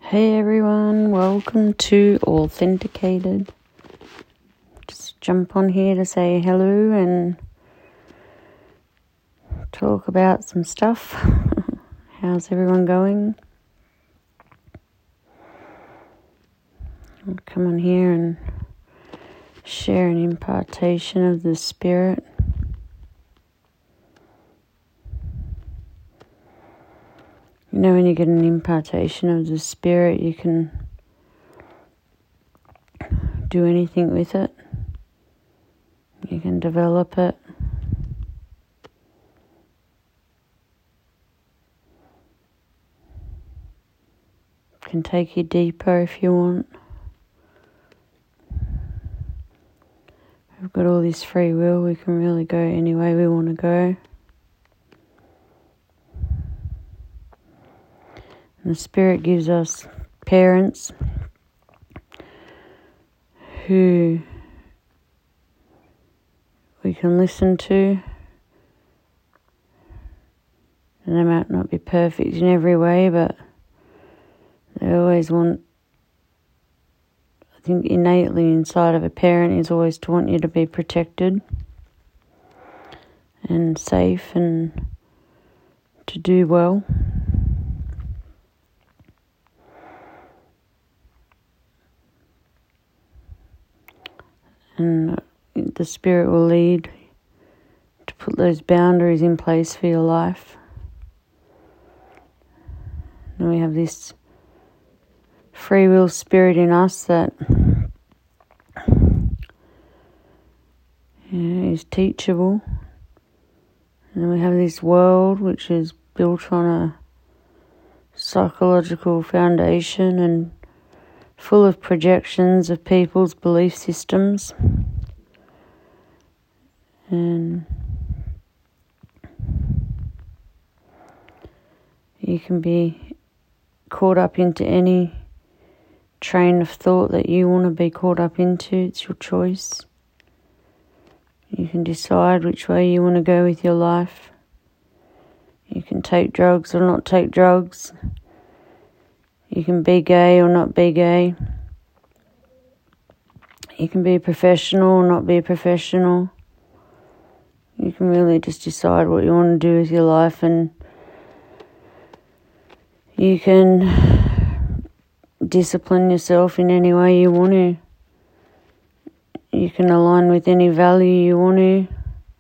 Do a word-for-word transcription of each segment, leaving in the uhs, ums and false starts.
Hey everyone, welcome to Authenticated. Just jump on here to say hello and talk about some stuff. How's everyone going? I'll come on here and share an impartation of the Spirit. You know, when you get an impartation of the Spirit, you can do anything with it. You can develop it. It can take you deeper if you want. We've got all this free will. We can really go any way we want to go. And the Spirit gives us parents who we can listen to. And they might not be perfect in every way, but they always want, I think innately inside of a parent is always to want you to be protected and safe and to do well. And the Spirit will lead to put those boundaries in place for your life. And we have this free will spirit in us that you know, is teachable. And then we have this world which is built on a psychological foundation and full of projections of people's belief systems. And you can be caught up into any train of thought that you want to be caught up into. It's your choice. You can decide which way you want to go with your life. You can take drugs or not take drugs. You can be gay or not be gay. You can be professional or not be professional. You can really just decide what you want to do with your life, and you can discipline yourself in any way you want to. You can align with any value you want to.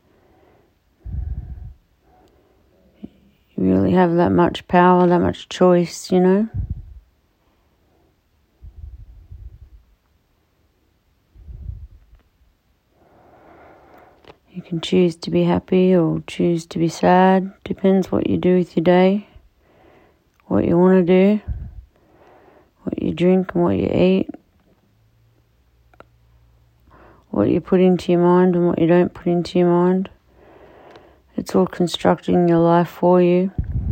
You really have that much power, that much choice, you know. You can choose to be happy or choose to be sad. Depends what you do with your day, what you want to do, what you drink and what you eat, what you put into your mind and what you don't put into your mind. It's all constructing your life for you.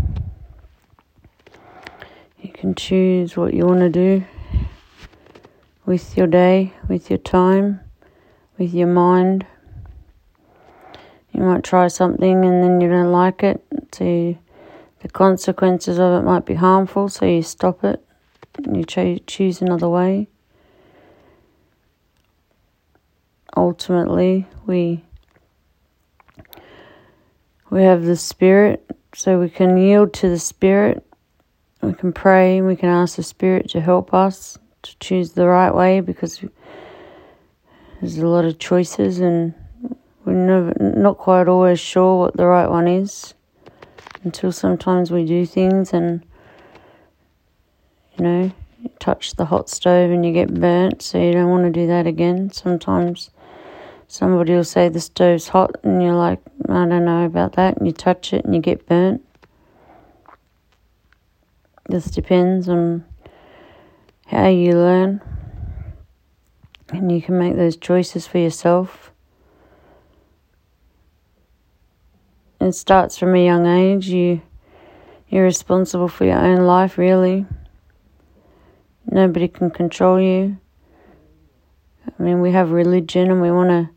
You can choose what you want to do with your day, with your time, with your mind. You might try something and then you don't like it, so you, the consequences of it might be harmful, so you stop it and you cho- choose another way. Ultimately, we we have the Spirit, so we can yield to the Spirit. We can pray, we can ask the Spirit to help us to choose the right way, because there's a lot of choices and we're never, not quite always sure what the right one is until sometimes we do things and, you know, you touch the hot stove and you get burnt, so you don't want to do that again. Sometimes somebody will say the stove's hot and you're like, I don't know about that, and you touch it and you get burnt. This depends on how you learn, and you can make those choices for yourself. It starts from a young age. You, you're responsible for your own life, really. Nobody can control you. I mean, we have religion and we want to,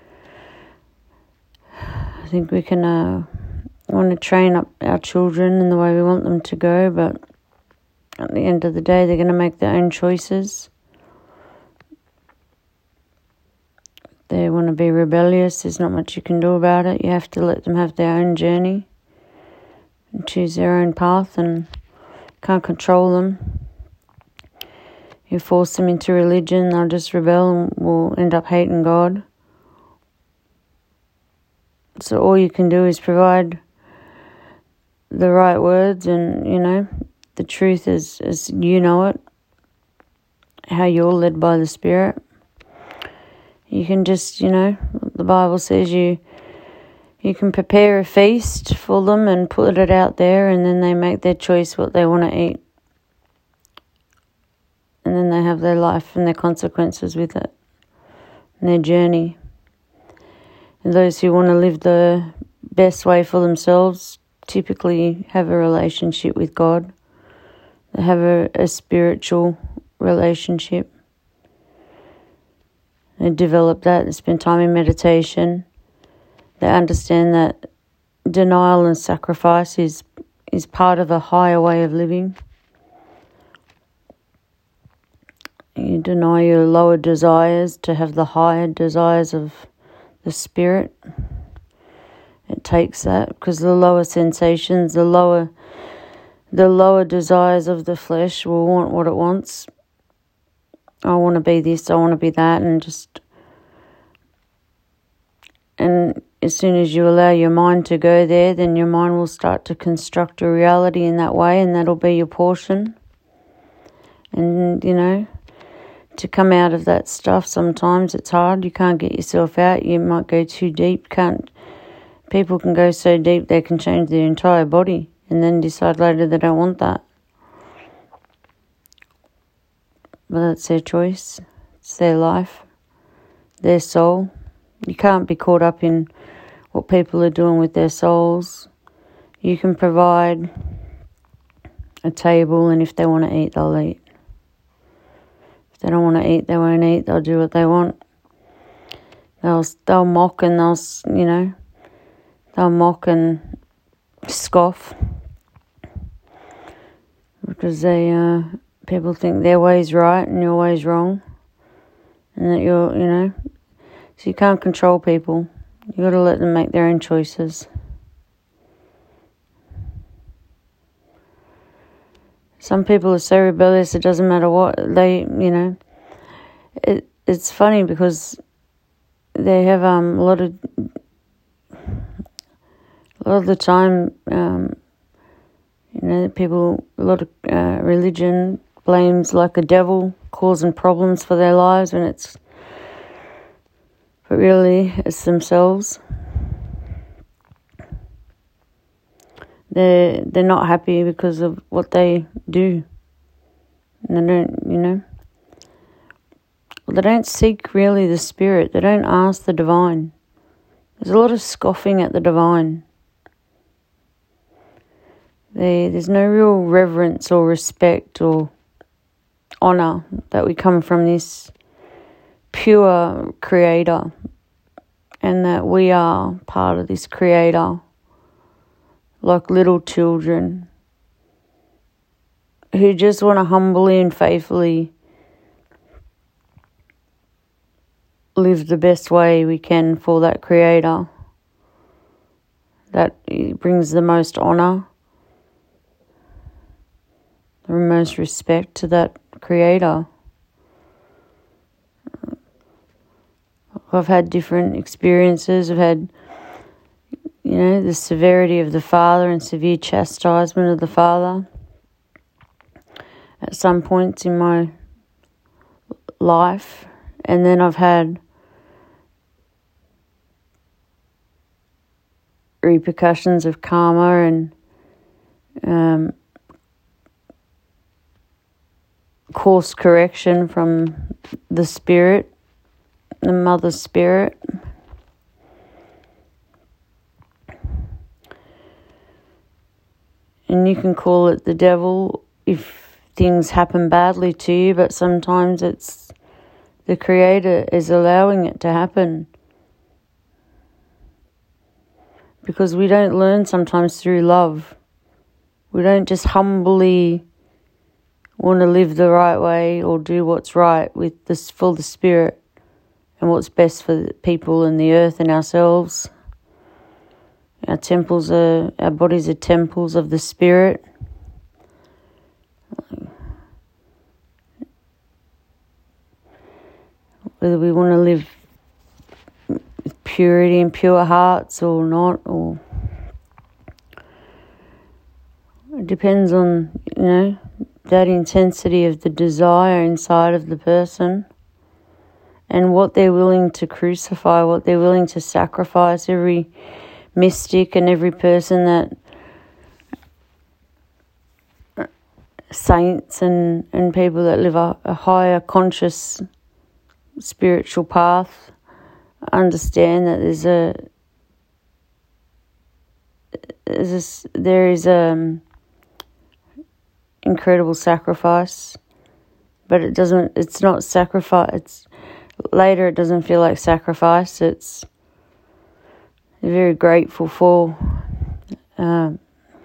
I think we can uh, want to train up our children in the way we want them to go, but At the end of the day, they're going to make their own choices. They want to be rebellious. There's not much you can do about it. You have to let them have their own journey and choose their own path, and can't control them. You force them into religion, they'll just rebel and will end up hating God. So all you can do is provide the right words and, you know, the truth as, as you know it, how you're led by the Spirit. You can just, you know, the Bible says you you can prepare a feast for them and put it out there, and then they make their choice what they want to eat. And then they have their life and their consequences with it, and their journey. And those who want to live the best way for themselves typically have a relationship with God. They have a, a spiritual relationship. They develop that, they spend time in meditation. They understand that denial and sacrifice is, is part of a higher way of living. You deny your lower desires to have the higher desires of the Spirit. It takes that, because the lower sensations, the lower the lower desires of the flesh will want what it wants. I want to be this, I want to be that, and just and as soon as you allow your mind to go there, then your mind will start to construct a reality in that way, and that'll be your portion. And, you know, to come out of that stuff, sometimes it's hard. You can't get yourself out. You might go too deep. Can't people can go so deep they can change their entire body and then decide later they don't want that. But that's their choice. It's their life, their soul. You can't be caught up in what people are doing with their souls. You can provide a table, and if they want to eat, they'll eat. They don't want to eat, they won't eat, they'll do what they want. They'll they'll mock and they'll, you know, they'll mock and scoff because they, uh, people think their way's right and your way's wrong, and that you're, you know, so you can't control people. You got to let them make their own choices. Some people are so rebellious, it doesn't matter what they, you know. It it's funny because they have um a lot of a lot of the time, um, you know, people a lot of uh, religion blames like a devil causing problems for their lives when it's, but really it's themselves. They're, they're not happy because of what they do. And they don't, you know, they don't seek really the Spirit. They don't ask the divine. There's a lot of scoffing at the divine. They, there's no real reverence or respect or honour that we come from this pure Creator, and that we are part of this Creator. Like little children who just want to humbly and faithfully live the best way we can for that Creator. That brings the most honour, the most respect to that Creator. I've had different experiences. I've had, you know, the severity of the Father and severe chastisement of the Father at some points in my life. And then I've had repercussions of karma and um, course correction from the Spirit, the Mother Spirit. And you can call it the devil if things happen badly to you, but sometimes it's the Creator is allowing it to happen. Because we don't learn sometimes through love. We don't just humbly want to live the right way or do what's right with this for the Spirit and what's best for the people and the earth and ourselves. Our temples are, our bodies are temples of the Spirit. Whether we want to live with purity and pure hearts or not, or it depends on, you know, that intensity of the desire inside of the person and what they're willing to crucify, what they're willing to sacrifice. Every mystic and every person that saints and, and people that live a, a higher conscious spiritual path understand that there's a there's a, there is a incredible sacrifice, but it doesn't it's not sacrifice it's later it doesn't feel like sacrifice. It's very grateful for um,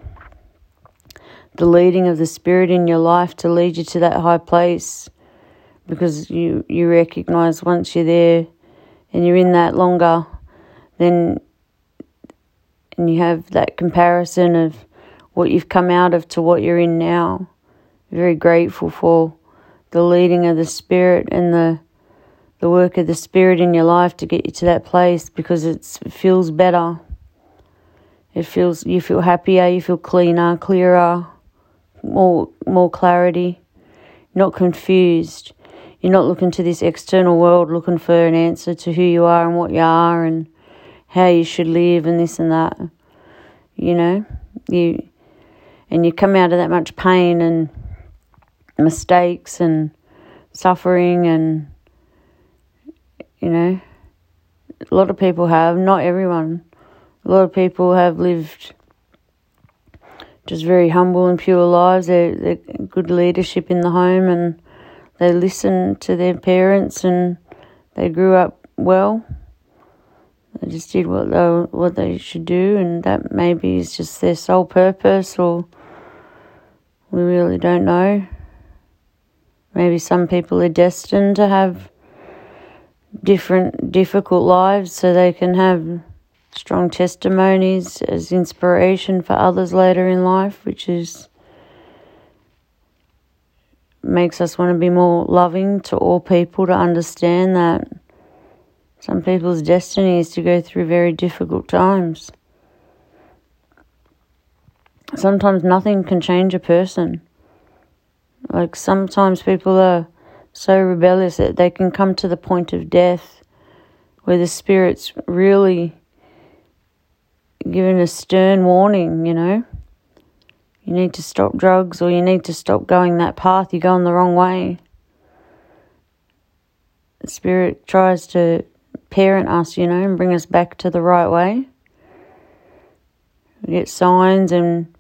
the leading of the Spirit in your life to lead you to that high place, because you, you recognise once you're there and you're in that longer, then and you have that comparison of what you've come out of to what you're in now. Very grateful for the leading of the Spirit and the the work of the Spirit in your life to get you to that place, because it's, it feels better. It feels you feel happier, you feel cleaner, clearer, more more clarity. You're not confused. You're not looking to this external world looking for an answer to who you are and what you are and how you should live and this and that. You know, you and you come out of that much pain and mistakes and suffering, and you know, a lot of people have, not everyone, a lot of people have lived just very humble and pure lives. They're, they're good leadership in the home, and they listen to their parents, and they grew up well. They just did what they, what they should do, and that maybe is just their sole purpose, or we really don't know. Maybe some people are destined to have different difficult lives so they can have strong testimonies as inspiration for others later in life, which is makes us want to be more loving to all people, to understand that some people's destiny is to go through very difficult times. Sometimes nothing can change a person. Like sometimes people are so rebellious that they can come to the point of death where the Spirit's really giving a stern warning, you know. You need to stop drugs, or you need to stop going that path. You're going the wrong way. The Spirit tries to parent us, you know, and bring us back to the right way. We get signs and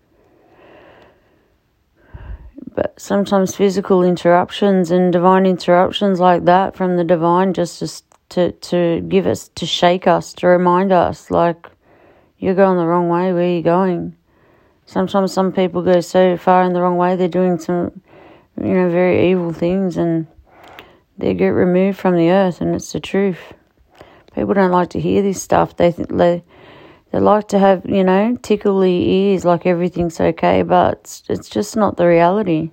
But sometimes physical interruptions and divine interruptions like that from the divine, just to, to to give us, to shake us, to remind us, like, you're going the wrong way, where are you going? Sometimes some people go so far in the wrong way, they're doing some, you know, very evil things, and they get removed from the earth, and it's the truth. People don't like to hear this stuff. They think they, they like to have, you know, tickle the ears like everything's okay, but it's, it's just not the reality.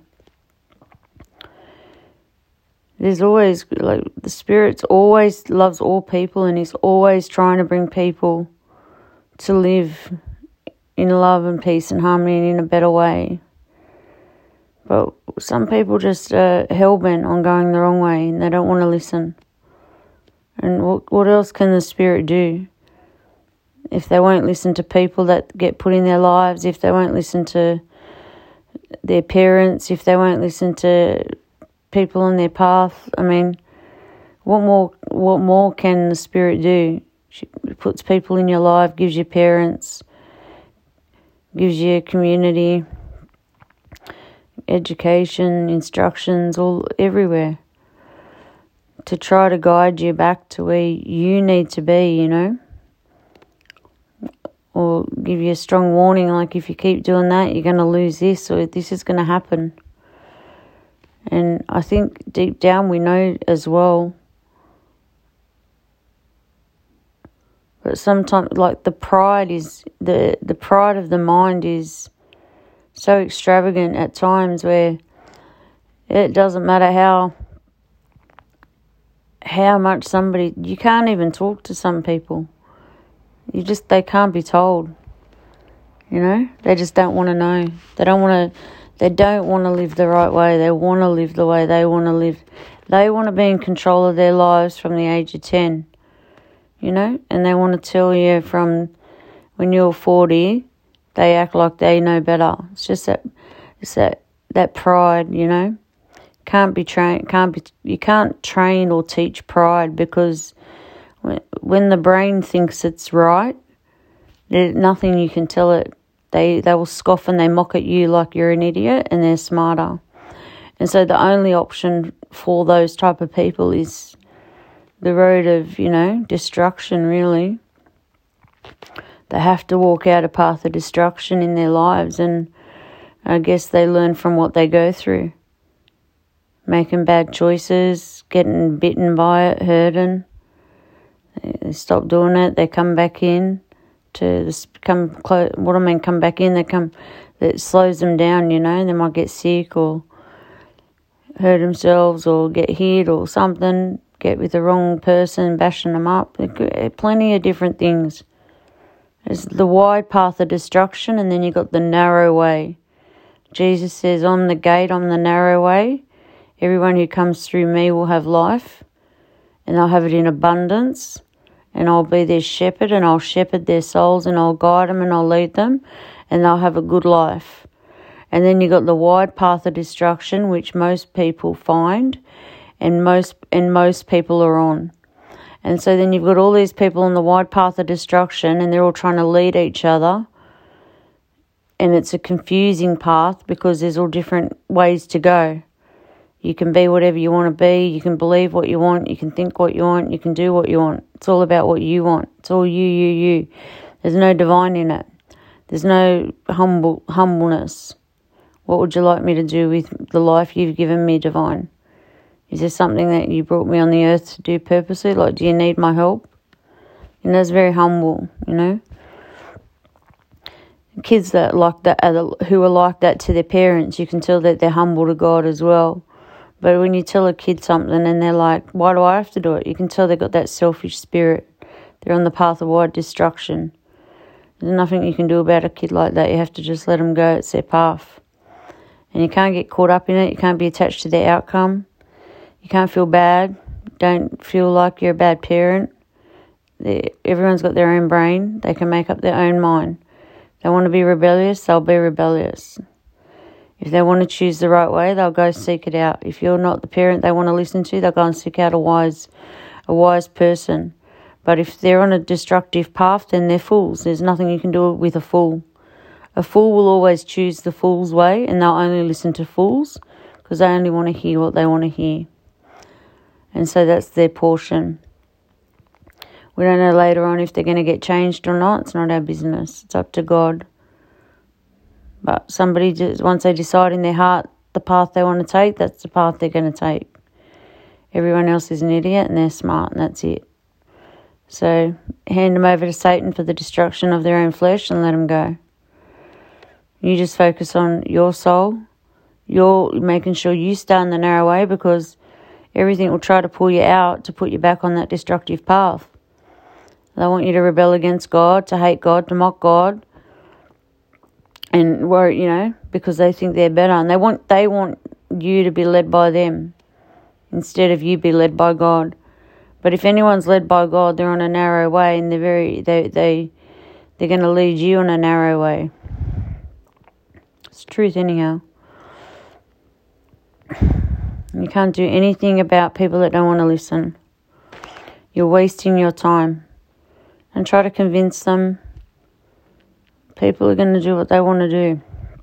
There's always, like, the Spirit always loves all people, and He's always trying to bring people to live in love and peace and harmony and in a better way. But some people just are hell-bent on going the wrong way, and they don't want to listen. And what, what else can the Spirit do? If they won't listen to people that get put in their lives, if they won't listen to their parents, if they won't listen to people on their path, I mean, what more what more can the Spirit do? She puts people in your life, gives you parents, gives you a community, education, instructions, all everywhere, to try to guide you back to where you need to be, you know. Or give you a strong warning, like, if you keep doing that, you're going to lose this, or this is going to happen. And I think deep down we know as well. But sometimes, like, the pride is, the, the pride of the mind is so extravagant at times where it doesn't matter how, how much somebody, you can't even talk to some people. You just, they can't be told, you know, they just don't want to know. They don't want to, they don't want to live the right way. They want to live the way they want to live. They want to be in control of their lives from the age of ten. You know, and they want to tell you from when you're forty, they act like they know better. It's just that, it's that, that pride, you know. Can't be trained, can't be, you can't train or teach pride, because when, when the brain thinks it's right, there's nothing you can tell it. They, they will scoff and they mock at you like you're an idiot, and they're smarter. And so the only option for those type of people is the road of, you know, destruction, really. They have to walk out a path of destruction in their lives, and I guess they learn from what they go through. Making bad choices, getting bitten by it, hurting. They stop doing it, they come back in to come close. What I mean, come back in, they come, that slows them down, you know. They might get sick or hurt themselves or get hit or something. Get with the wrong person, bashing them up. Plenty of different things. There's the wide path of destruction, and then you got the narrow way. Jesus says, I'm the gate, I'm the narrow way. Everyone who comes through me will have life, and they'll have it in abundance, and I'll be their shepherd, and I'll shepherd their souls, and I'll guide them, and I'll lead them, and they'll have a good life. And then you got the wide path of destruction, which most people find, and most and most people are on. And so then you've got all these people on the wide path of destruction, and they're all trying to lead each other. And it's a confusing path because there's all different ways to go. You can be whatever you want to be, you can believe what you want, you can think what you want, you can do what you want. It's all about what you want. It's all you, you, you. There's no divine in it. There's no humble humbleness. What would you like me to do with the life you've given me, divine? Is there something that you brought me on the earth to do purposely? Like, do you need my help? And that's very humble, you know. Kids that like that, are the, who are like that to their parents, you can tell that they're humble to God as well. But when you tell a kid something and they're like, why do I have to do it? You can tell they've got that selfish spirit. They're on the path of wide destruction. There's nothing you can do about a kid like that. You have to just let them go. It's their path. And you can't get caught up in it. You can't be attached to their outcome. You can't feel bad. Don't feel like you're a bad parent. They, everyone's got their own brain. They can make up their own mind. If they want to be rebellious, they'll be rebellious. If they want to choose the right way, they'll go seek it out. If you're not the parent they want to listen to, they'll go and seek out a wise, a wise person. But if they're on a destructive path, then they're fools. There's nothing you can do with a fool. A fool will always choose the fool's way, and they'll only listen to fools because they only want to hear what they want to hear. And so that's their portion. We don't know later on if they're going to get changed or not. It's not our business. It's up to God. But somebody, just once they decide in their heart the path they want to take, that's the path they're going to take. Everyone else is an idiot and they're smart, and that's it. So hand them over to Satan for the destruction of their own flesh and let them go. You just focus on your soul. You're making sure you stay on the narrow way, because everything will try to pull you out to put you back on that destructive path. They want you to rebel against God, to hate God, to mock God, and worry, you know, because they think they're better, and they want they want you to be led by them instead of you be led by God. But if anyone's led by God, they're on a narrow way, and they're very they they they're going to lead you on a narrow way. It's truth, anyhow. You can't do anything about people that don't want to listen. You're wasting your time. And try to convince them. People are going to do what they want to do.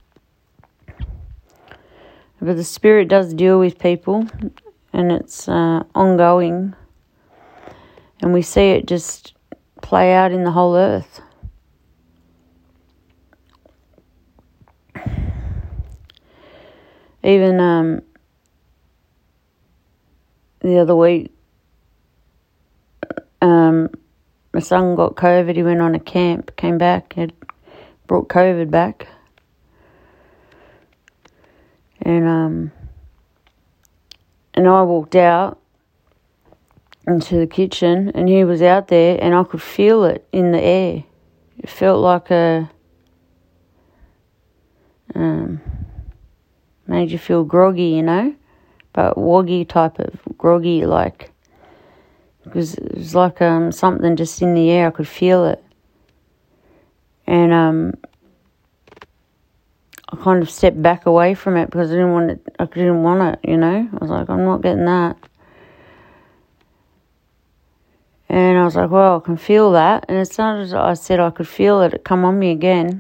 But the Spirit does deal with people, and it's uh, ongoing. And we see it just play out in the whole earth. Even um, the other week, um, my son got COVID. He went on a camp, came back, had brought COVID back. And um, and I walked out into the kitchen, and he was out there, and I could feel it in the air. It felt like a, um, made you feel groggy, you know, but woggy type of groggy, like, because it was like um something just in the air. I could feel it, and um. I kind of stepped back away from it because I didn't want it. I didn't want it, you know. I was like, I'm not getting that. And I was like, well, I can feel that. And it's not as I said I could feel it. It come on me again.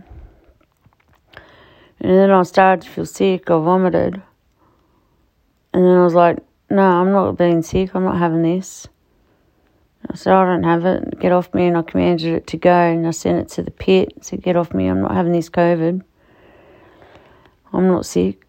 And then I started to feel sick. I vomited. And then I was like, no, I'm not being sick. I'm not having this. I said, I don't have it. Get off me. And I commanded it to go. And I sent it to the pit. I said, get off me. I'm not having this COVID. I'm not sick.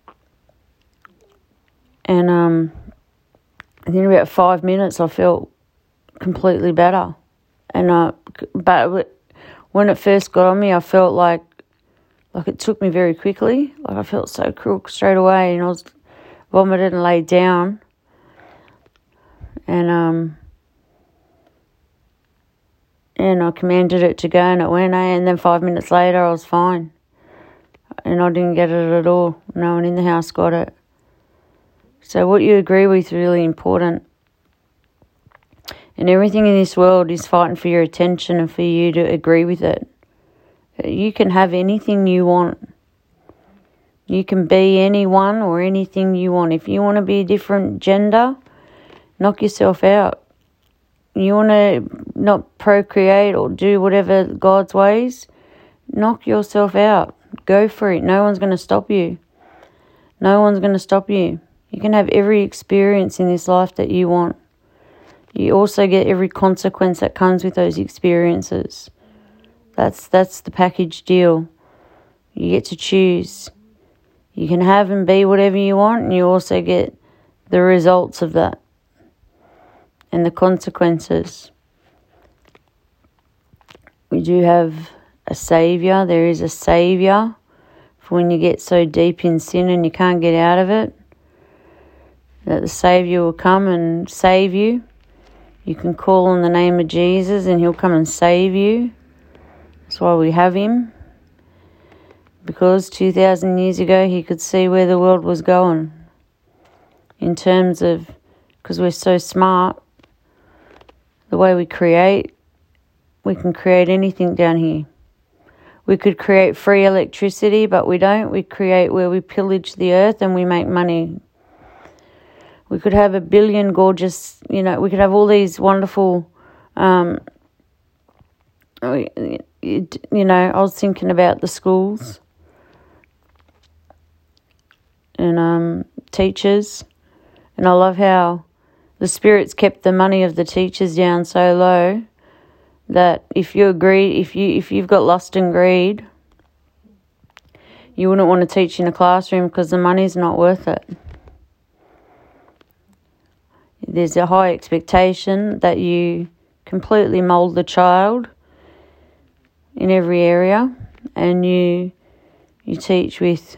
And um, within about five minutes, I felt completely better. And uh, but when it first got on me, I felt like like it took me very quickly. Like I felt so crook straight away, and I was vomited and laid down. And um, and I commanded it to go, and it went. And then five minutes later, I was fine. And I didn't get it at all. No one in the house got it. So what you agree with is really important. And everything in this world is fighting for your attention and for you to agree with it. You can have anything you want. You can be anyone or anything you want. If you want to be a different gender, knock yourself out. You want to not procreate or do whatever God's ways, knock yourself out. Go for it. No one's going to stop you. No one's going to stop you. You can have every experience in this life that you want. You also get every consequence that comes with those experiences. That's that's the package deal. You get to choose. You can have and be whatever you want, and you also get the results of that and the consequences. We do have a saviour. There is a saviour for when you get so deep in sin and you can't get out of it, that the saviour will come and save you. You can call on the name of Jesus and he'll come and save you. That's why we have him. Because two thousand years ago he could see where the world was going. In terms of, because we're so smart, the way we create, we can create anything down here. We could create free electricity, but we don't. We create where we pillage the earth and we make money. We could have a billion gorgeous, you know, we could have all these wonderful, um, you know, I was thinking about the schools and um, teachers. And I love how the Spirit's kept the money of the teachers down so low that if you agree, if you if you've got lust and greed, you wouldn't want to teach in a classroom because the money's not worth it. There's a high expectation that you completely mould the child in every area, and you you teach with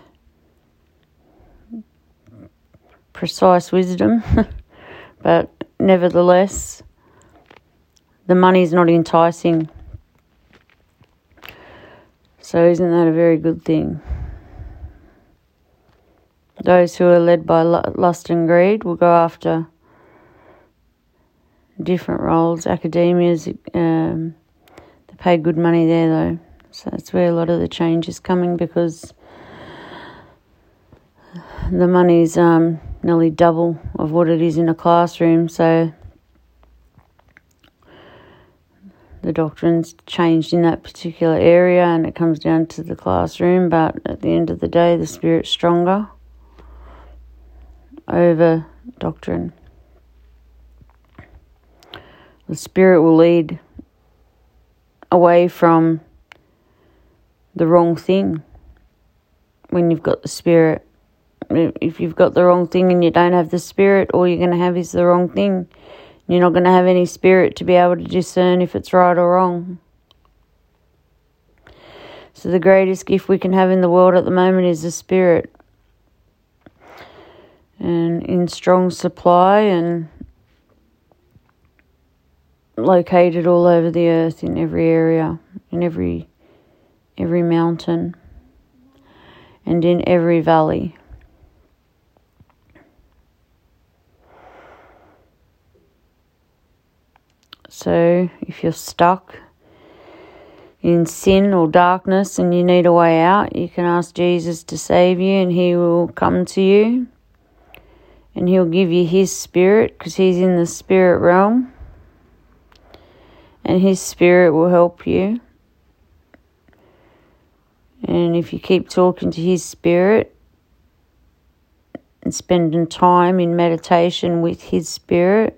precise wisdom, but nevertheless, the money's not enticing. So isn't that a very good thing? Those who are led by lust and greed will go after different roles. Academia's, um, they pay good money there though. So that's where a lot of the change is coming, because the money's um, nearly double of what it is in a classroom. So the doctrine's changed in that particular area and it comes down to the classroom, but at the end of the day, the Spirit's stronger over doctrine. The Spirit will lead away from the wrong thing when you've got the Spirit. If you've got the wrong thing and you don't have the Spirit, all you're going to have is the wrong thing. You're not going to have any Spirit to be able to discern if it's right or wrong. So the greatest gift we can have in the world at the moment is the Spirit. And in strong supply and located all over the earth, in every area, in every every mountain, and in every valley. So if you're stuck in sin or darkness and you need a way out, you can ask Jesus to save you, and he will come to you and he'll give you his Spirit, because he's in the spirit realm, and his Spirit will help you. And if you keep talking to his Spirit and spending time in meditation with his Spirit,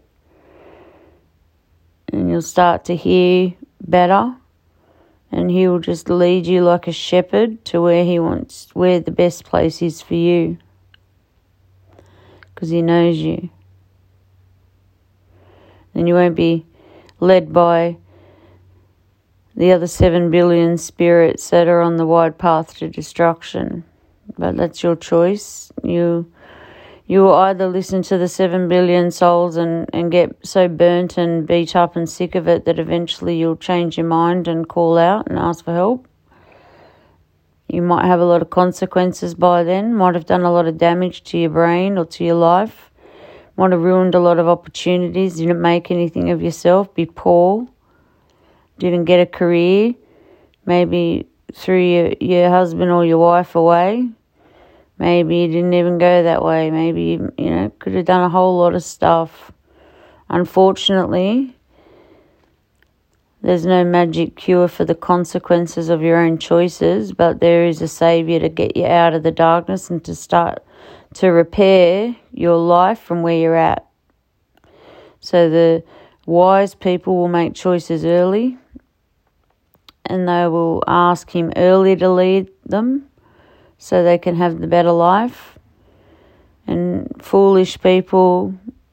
and you'll start to hear better, and he will just lead you like a shepherd to where he wants, where the best place is for you, because he knows you. Then you won't be led by the other seven billion spirits that are on the wide path to destruction. But that's your choice. You you will either listen to the seven billion souls and, and get so burnt and beat up and sick of it that eventually you'll change your mind and call out and ask for help. You might have a lot of consequences by then, might have done a lot of damage to your brain or to your life, might have ruined a lot of opportunities, didn't make anything of yourself, be poor, didn't get a career, maybe threw your, your husband or your wife away. Maybe you didn't even go that way. Maybe, you know, could have done a whole lot of stuff. Unfortunately, there's no magic cure for the consequences of your own choices, but there is a Saviour to get you out of the darkness and to start to repair your life from where you're at. So the wise people will make choices early, and they will ask him early to lead them so they can have the better life. And foolish people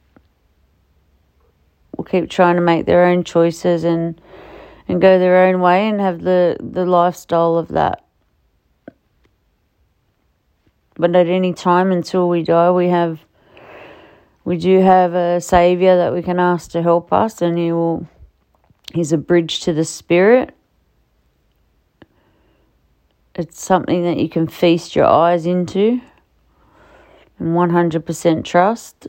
will keep trying to make their own choices and and go their own way and have the, the lifestyle of that. But at any time until we die, we have we do have a Saviour that we can ask to help us, and he will he's a bridge to the Spirit. It's something that you can feast your eyes into and one hundred percent trust.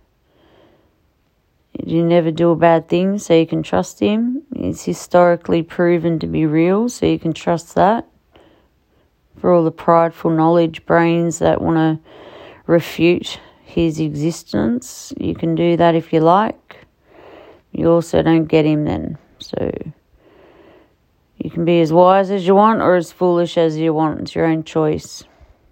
You never do a bad thing, so you can trust him. He's historically proven to be real, so you can trust that. For all the prideful knowledge brains that want to refute his existence, you can do that if you like. You also don't get him then, so you can be as wise as you want or as foolish as you want. It's your own choice.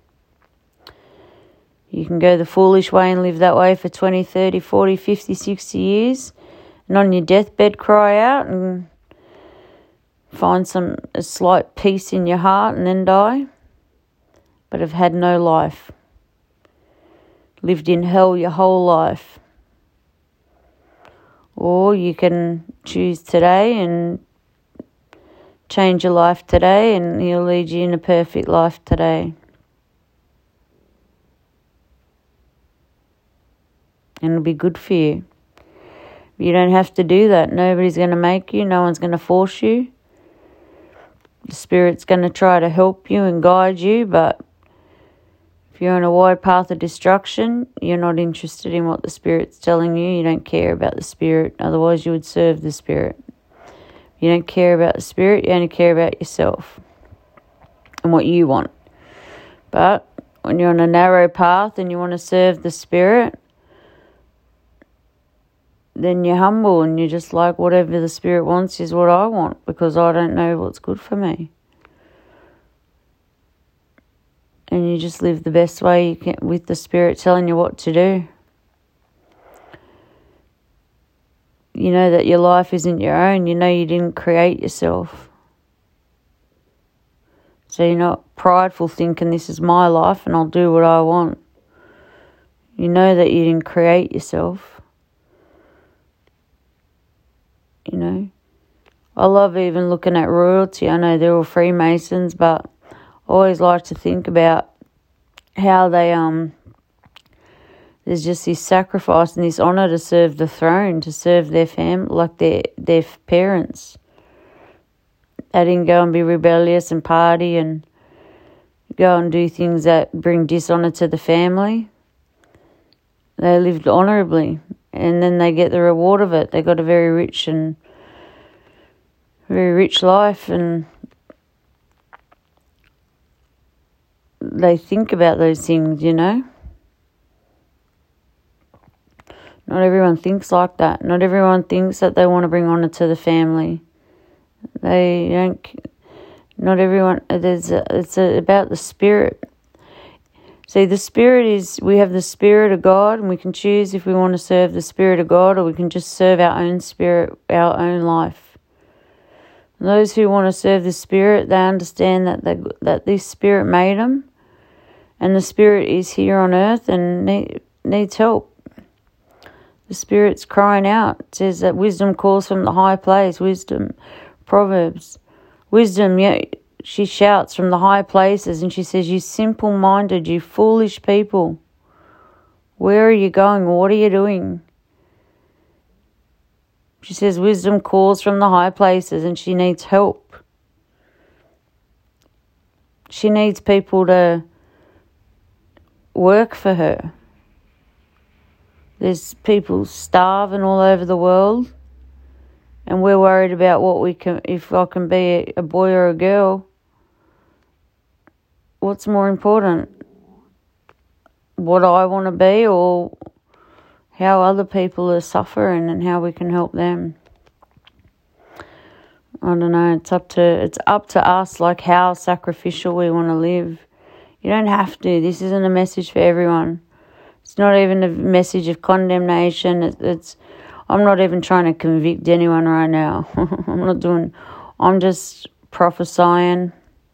You can go the foolish way and live that way for twenty, thirty, forty, fifty, sixty years, and on your deathbed cry out and find some a slight peace in your heart and then die, but have had no life. Lived in hell your whole life. Or you can choose today and change your life today, and he'll lead you in a perfect life today. And it'll be good for you. You don't have to do that. Nobody's going to make you. No one's going to force you. The Spirit's going to try to help you and guide you, but if you're on a wide path of destruction, you're not interested in what the Spirit's telling you. You don't care about the Spirit. Otherwise, you would serve the Spirit. You don't care about the Spirit. You only care about yourself and what you want. But when you're on a narrow path and you want to serve the Spirit, then you're humble and you're just like, whatever the Spirit wants is what I want, because I don't know what's good for me. And you just live the best way you can with the Spirit telling you what to do. You know that your life isn't your own. You know you didn't create yourself. So you're not prideful thinking this is my life and I'll do what I want. You know that you didn't create yourself. You know. I love even looking at royalty. I know they're all Freemasons, but I always like to think about how they, um, there's just this sacrifice and this honour to serve the throne, to serve their family, like their, their parents. They didn't go and be rebellious and party and go and do things that bring dishonour to the family. They lived honourably, and then they get the reward of it. They got a very rich and very rich life, and they think about those things, you know. Not everyone thinks like that. Not everyone thinks that they want to bring honour to the family. They don't. Not everyone. There's. A, it's a, about the spirit. See, the spirit is. We have the spirit of God, and we can choose if we want to serve the spirit of God, or we can just serve our own spirit, our own life. Those who want to serve the Spirit, they understand that they, that this Spirit made them, and the Spirit is here on earth and need, needs help. The Spirit's crying out. It says that wisdom calls from the high place. Wisdom, Proverbs. Wisdom, yeah, she shouts from the high places, and she says, "You simple-minded, you foolish people. Where are you going? What are you doing?" She says wisdom calls from the high places, and she needs help. She needs people to work for her. There's people starving all over the world, and we're worried about what we can, if I can be a boy or a girl. What's more important? What I want to be, or how other people are suffering and how we can help them? I don't know. It's up to it's up to us, like how sacrificial we want to live. You don't have to. This isn't a message for everyone. It's not even a message of condemnation. It's, it's I'm not even trying to convict anyone right now. I'm not doing. I'm just prophesying.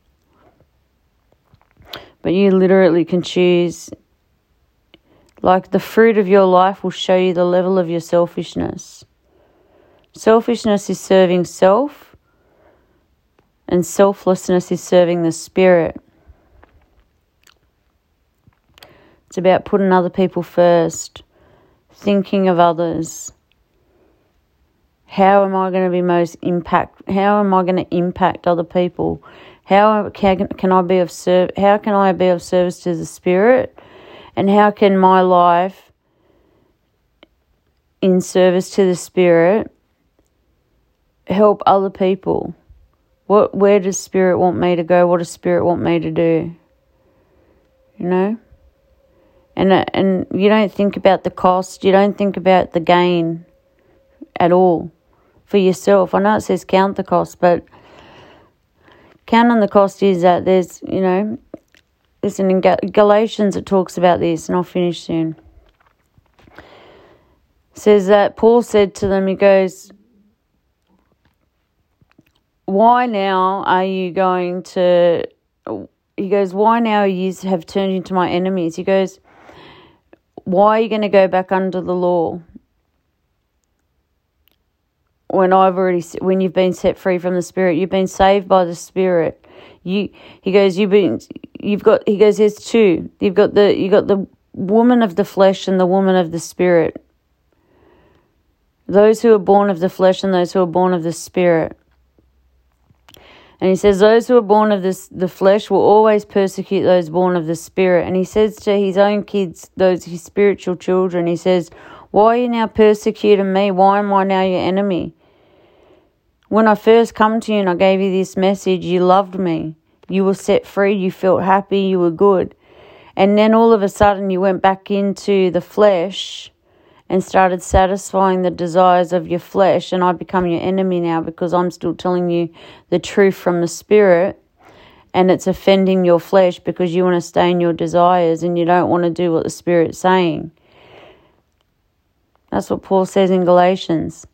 But you literally can choose. Like the fruit of your life will show you the level of your selfishness. Selfishness is serving self, and selflessness is serving the Spirit. It's about putting other people first, thinking of others. How am I going to be most impact? How am I going to impact other people? How can, can I be of serv- How can I be of service to the Spirit? And how can my life in service to the Spirit help other people? What, where does Spirit want me to go? What does Spirit want me to do? You know? And, and you don't think about the cost. You don't think about the gain at all for yourself. I know it says count the cost, but counting the cost is that there's, you know, listen, in Galatians it talks about this, and I'll finish soon. It says that Paul said to them, he goes, why now are you going to, he goes, why now you have turned into my enemies? He goes, why are you going to go back under the law when I've already, when you've been set free from the Spirit? You've been saved by the Spirit. You, he goes, you've been, you've got, he goes, there's two. You've got the, you got the woman of the flesh and the woman of the Spirit. Those who are born of the flesh and those who are born of the Spirit. And he says, those who are born of this, the flesh will always persecute those born of the Spirit. And he says to his own kids, those his spiritual children, he says, why are you now persecuting me? Why am I now your enemy? When I first come to you and I gave you this message, you loved me. You were set free. You felt happy. You were good. And then all of a sudden you went back into the flesh and started satisfying the desires of your flesh, and I become your enemy now because I'm still telling you the truth from the Spirit, and it's offending your flesh because you want to stay in your desires and you don't want to do what the Spirit's saying. That's what Paul says in Galatians.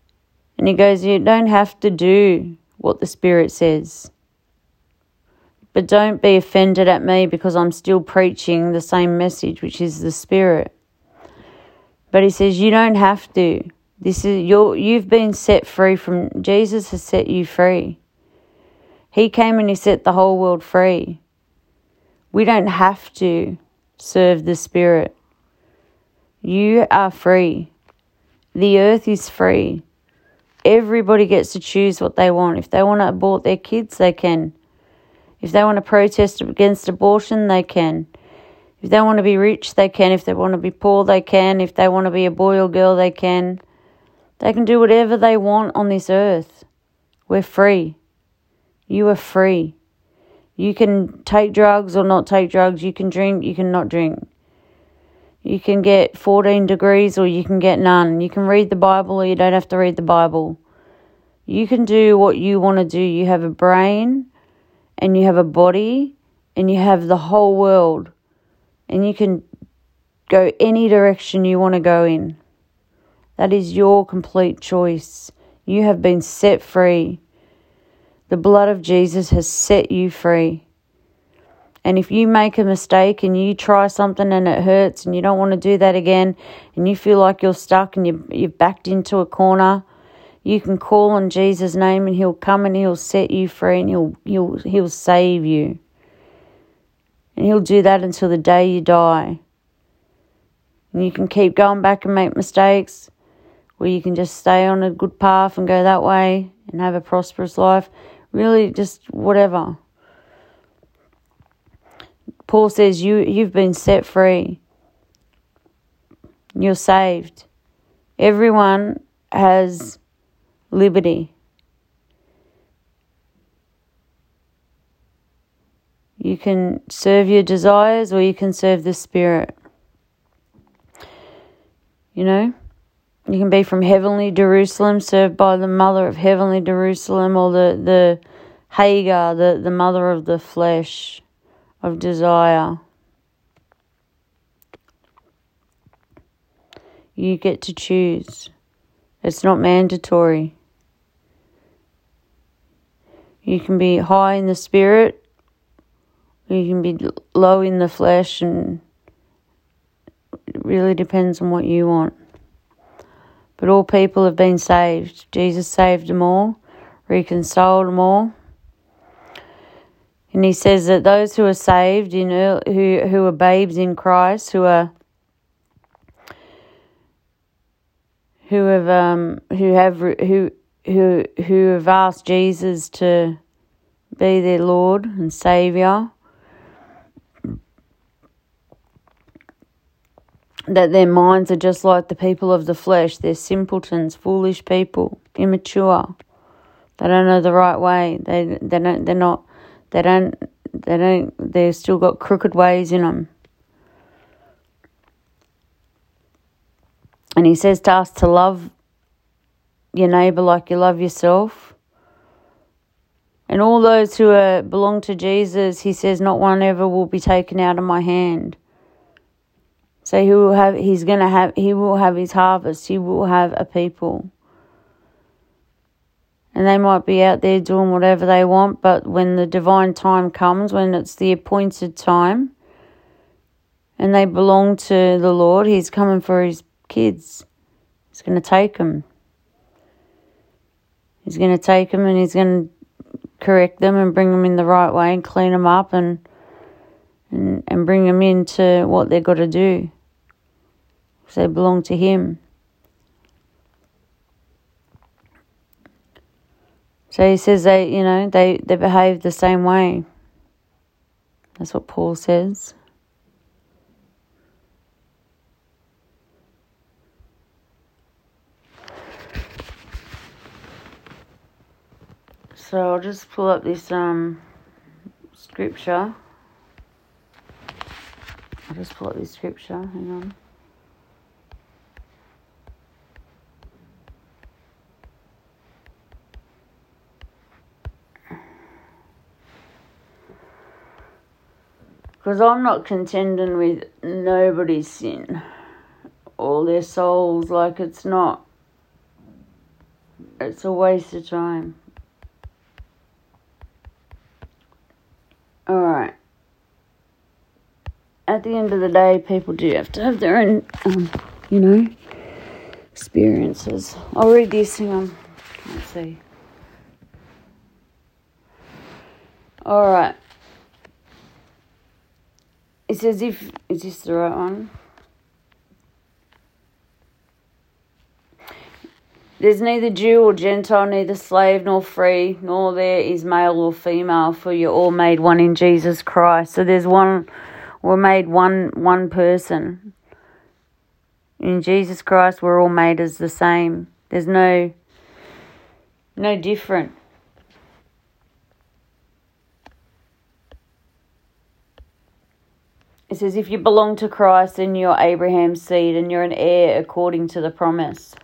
And he goes, you don't have to do what the Spirit says. But don't be offended at me because I'm still preaching the same message, which is the Spirit. But he says you don't have to. This is you're, you've been set free from, Jesus has set you free. He came and he set the whole world free. We don't have to serve the Spirit. You are free. The earth is free. Everybody gets to choose what they want. If they want to abort their kids, they can. If they want to protest against abortion, they can. If they want to be rich, they can. If they want to be poor, they can. If they want to be a boy or girl, they can. They can do whatever they want on this earth. We're free. You are free. You can take drugs or not take drugs. You can drink, you can not drink. You can get fourteen degrees or you can get none. You can read the Bible or you don't have to read the Bible. You can do what you want to do. You have a brain and you have a body and you have the whole world. And you can go any direction you want to go in. That is your complete choice. You have been set free. The blood of Jesus has set you free. And if you make a mistake and you try something and it hurts and you don't want to do that again and you feel like you're stuck and you, you've backed into a corner, you can call on Jesus' name and he'll come and he'll set you free and he'll, he'll, he'll save you. And he'll do that until the day you die. And you can keep going back and make mistakes, or you can just stay on a good path and go that way and have a prosperous life. Really, just whatever. Paul says you, you've been set free. You're saved. Everyone has liberty. You can serve your desires or you can serve the Spirit. You know, you can be from heavenly Jerusalem, served by the mother of heavenly Jerusalem, or the, the Hagar, the, the mother of the flesh, of desire. You get to choose. It's not mandatory. You can be high in the Spirit. You can be low in the flesh, and it really depends on what you want. But all people have been saved. Jesus saved them all, reconciled them all. And he says that those who are saved, in early, who who are babes in Christ, who are who have um who have who who who have asked Jesus to be their Lord and Saviour, that their minds are just like the people of the flesh. They're simpletons, foolish people, immature. They don't know the right way. They they don't. They're not. They don't. They don't. They've still got crooked ways in them. And he says to us to love your neighbour like you love yourself. And all those who are, belong to Jesus, he says, not one ever will be taken out of my hand. So he will have. He's gonna have. He will have his harvest. He will have a people. And they might be out there doing whatever they want, but when the divine time comes, when it's the appointed time, and they belong to the Lord, he's coming for his kids. He's going to take them. He's going to take them and he's going to correct them and bring them in the right way and clean them up and and, and bring them into what they've got to do. Because they belong to him. So he says they, you know, they, they behave the same way. That's what Paul says. So I'll just pull up this um scripture. I'll just pull up this scripture. Hang on. Because I'm not contending with nobody's sin or their souls. Like, it's not. It's a waste of time. Alright. At the end of the day, people do have to have their own, um, you know, experiences. I'll read this, hang on. Let's see. Alright. It says if, is this the right one? There's neither Jew or Gentile, neither slave nor free, nor there is male or female, for you're all made one in Jesus Christ. So there's one, we're made one one person. In Jesus Christ, we're all made as the same. There's no, no different. It says, if you belong to Christ, then you're Abraham's seed and you're an heir according to the promise.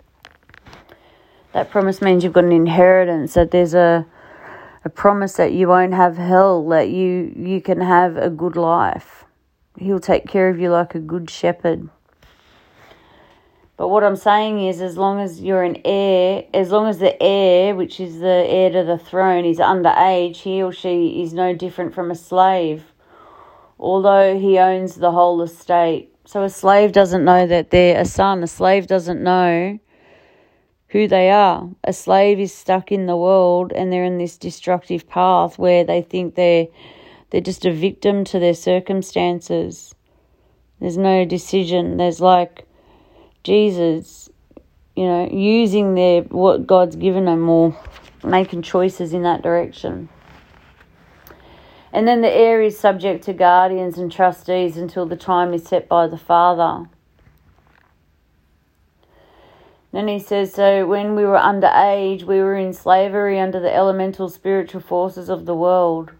That promise means you've got an inheritance, that there's a a promise that you won't have hell, that you, you can have a good life. He'll take care of you like a good shepherd. But what I'm saying is, as long as you're an heir, as long as the heir, which is the heir to the throne, is underage, he or she is no different from a slave, although he owns the whole estate. So a slave doesn't know that they're a son. A slave doesn't know who they are. A slave is stuck in the world and they're in this destructive path where they think they're they're just a victim to their circumstances. There's no decision. There's like Jesus, you know, using their what God's given them or making choices in that direction. And then the heir is subject to guardians and trustees until the time is set by the father. Then he says, so when we were underage, we were in slavery under the elemental spiritual forces of the world.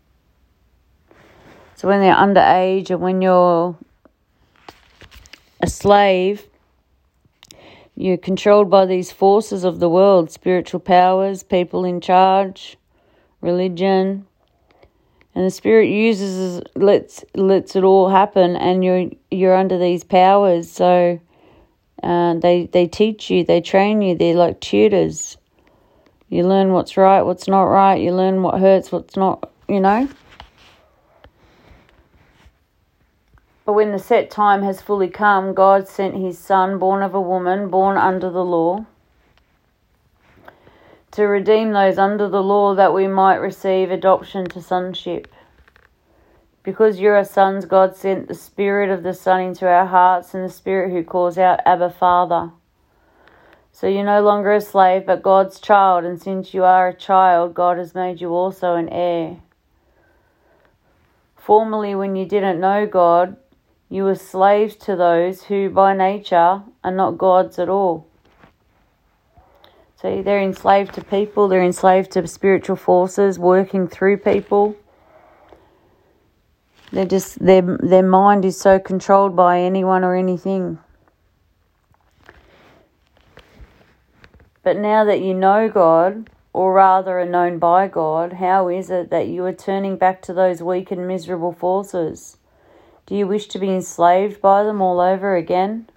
So when they're underage and when you're a slave, you're controlled by these forces of the world, spiritual powers, people in charge, religion. And the Spirit uses, lets lets it all happen, and you're you're under these powers. So uh, they they teach you, they train you. They're like tutors. You learn what's right, what's not right. You learn what hurts, what's not. You know. But when the set time has fully come, God sent His Son, born of a woman, born under the law, to redeem those under the law, that we might receive adoption to sonship. Because you are sons, God sent the Spirit of the Son into our hearts, and the Spirit who calls out, Abba, Father. So you're no longer a slave, but God's child, and since you are a child, God has made you also an heir. Formerly, when you didn't know God, you were slaves to those who by nature are not God's at all. So they're enslaved to people, they're enslaved to spiritual forces working through people. They're just their their mind is so controlled by anyone or anything. But now that you know God, or rather are known by God, how is it that you are turning back to those weak and miserable forces? Do you wish to be enslaved by them all over again?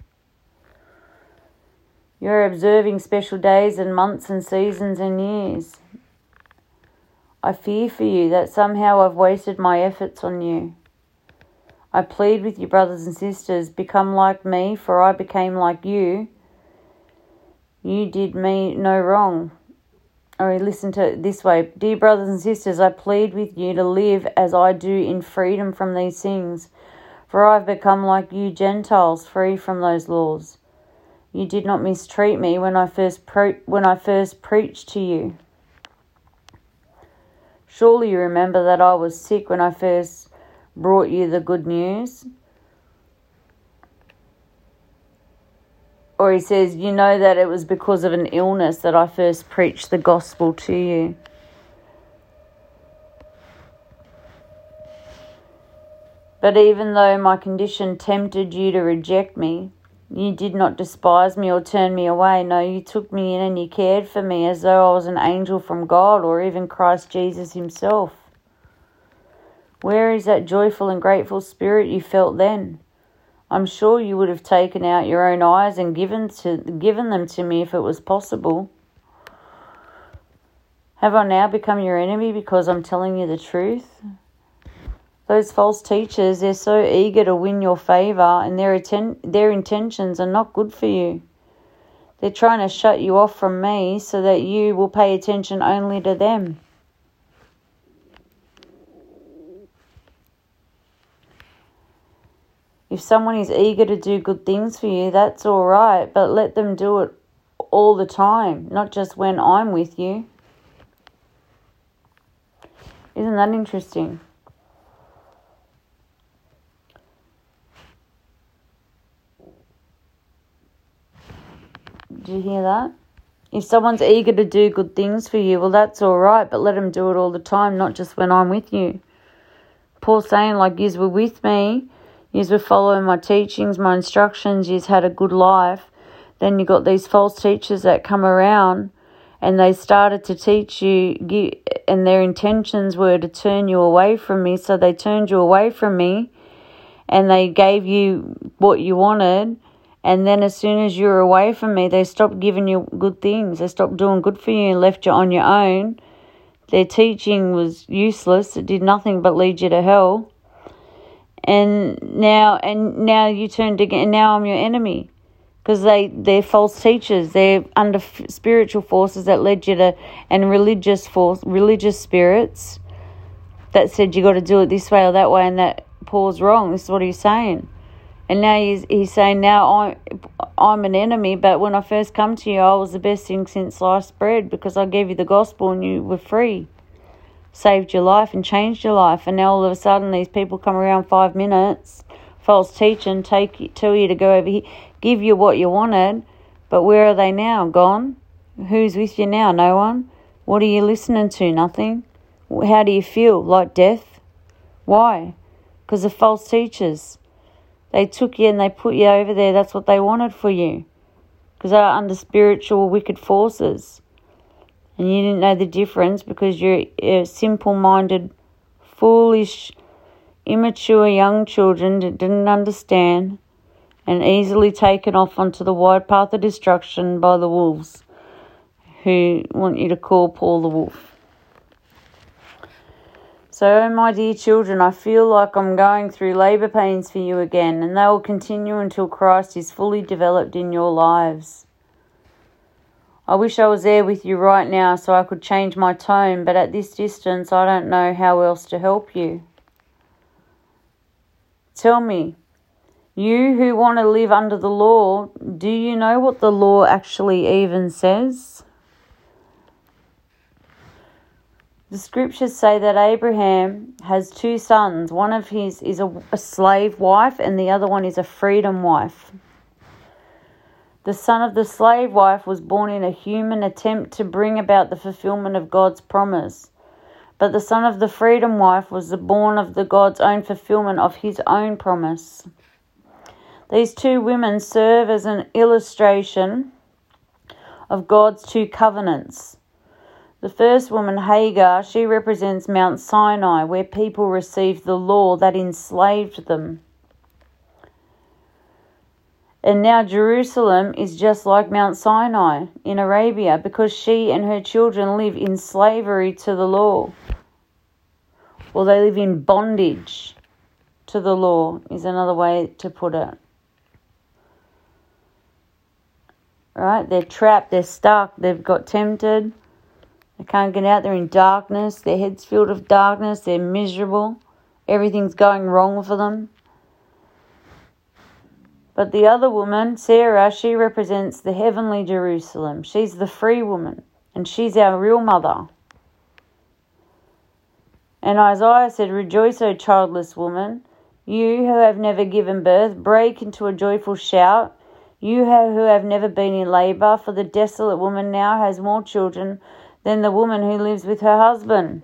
You are observing special days and months and seasons and years. I fear for you that somehow I've wasted my efforts on you. I plead with you, brothers and sisters, become like me, for I became like you. You did me no wrong. Or listen to it this way. Dear brothers and sisters, I plead with you to live as I do in freedom from these things, for I've become like you Gentiles, free from those laws. You did not mistreat me when I first pre- when I first preached to you. Surely you remember that I was sick when I first brought you the good news. Or he says, you know that it was because of an illness that I first preached the gospel to you. But even though my condition tempted you to reject me, you did not despise me or turn me away. No, you took me in and you cared for me as though I was an angel from God or even Christ Jesus himself. Where is that joyful and grateful spirit you felt then? I'm sure you would have taken out your own eyes and given to given them to me if it was possible. Have I now become your enemy because I'm telling you the truth? Those false teachers, they're so eager to win your favour, and their atten- their intentions are not good for you. They're trying to shut you off from me so that you will pay attention only to them. If someone is eager to do good things for you, that's all right, but let them do it all the time, not just when I'm with you. Isn't that interesting? Did you hear that? If someone's eager to do good things for you, well, that's all right, but let them do it all the time, not just when I'm with you. Paul's saying, like, yous were with me, yous were following my teachings, my instructions, yous had a good life. Then you got these false teachers that come around and they started to teach you, and their intentions were to turn you away from me, so they turned you away from me and they gave you what you wanted. And then as soon as you were away from me, they stopped giving you good things. They stopped doing good for you and left you on your own. Their teaching was useless. It did nothing but lead you to hell. And now and now you turned again, and now I'm your enemy. Because they, they're false teachers. They're under f- spiritual forces that led you to, and religious force, religious spirits that said you got to do it this way or that way, and that Paul's wrong. This is what he's saying. And now he's, he's saying, now I'm, I'm an enemy, but when I first come to you, I was the best thing since sliced bread because I gave you the gospel and you were free. Saved your life and changed your life. And now all of a sudden these people come around five minutes, false teaching, take you, tell you to go over here, give you what you wanted, but where are they now? Gone? Who's with you now? No one? What are you listening to? Nothing? How do you feel? Like death? Why? Because of false teachers. They took you and they put you over there. That's what they wanted for you. Because they're under spiritual wicked forces. And you didn't know the difference because you're uh, simple-minded, foolish, immature young children that didn't understand and easily taken off onto the wide path of destruction by the wolves who want you to call Paul the wolf. So, my dear children, I feel like I'm going through labour pains for you again, and they will continue until Christ is fully developed in your lives. I wish I was there with you right now so I could change my tone, but at this distance I don't know how else to help you. Tell me, you who want to live under the law, do you know what the law actually even says? The scriptures say that Abraham has two sons. One of his is a, a slave wife and the other one is a freedom wife. The son of the slave wife was born in a human attempt to bring about the fulfillment of God's promise. But the son of the freedom wife was the born of the God's own fulfillment of his own promise. These two women serve as an illustration of God's two covenants. The first woman, Hagar, she represents Mount Sinai, where people received the law that enslaved them. And now Jerusalem is just like Mount Sinai in Arabia because she and her children live in slavery to the law. Or they live in bondage to the law is another way to put it. Right? They're trapped, they're stuck, they've got tempted. They can't get out. They're in darkness. Their head's filled with darkness. They're miserable. Everything's going wrong for them. But the other woman, Sarah, she represents the heavenly Jerusalem. She's the free woman. And she's our real mother. And Isaiah said, "Rejoice, O childless woman. You who have never given birth, break into a joyful shout. You who have never been in labour, for the desolate woman now has more children than the woman who lives with her husband."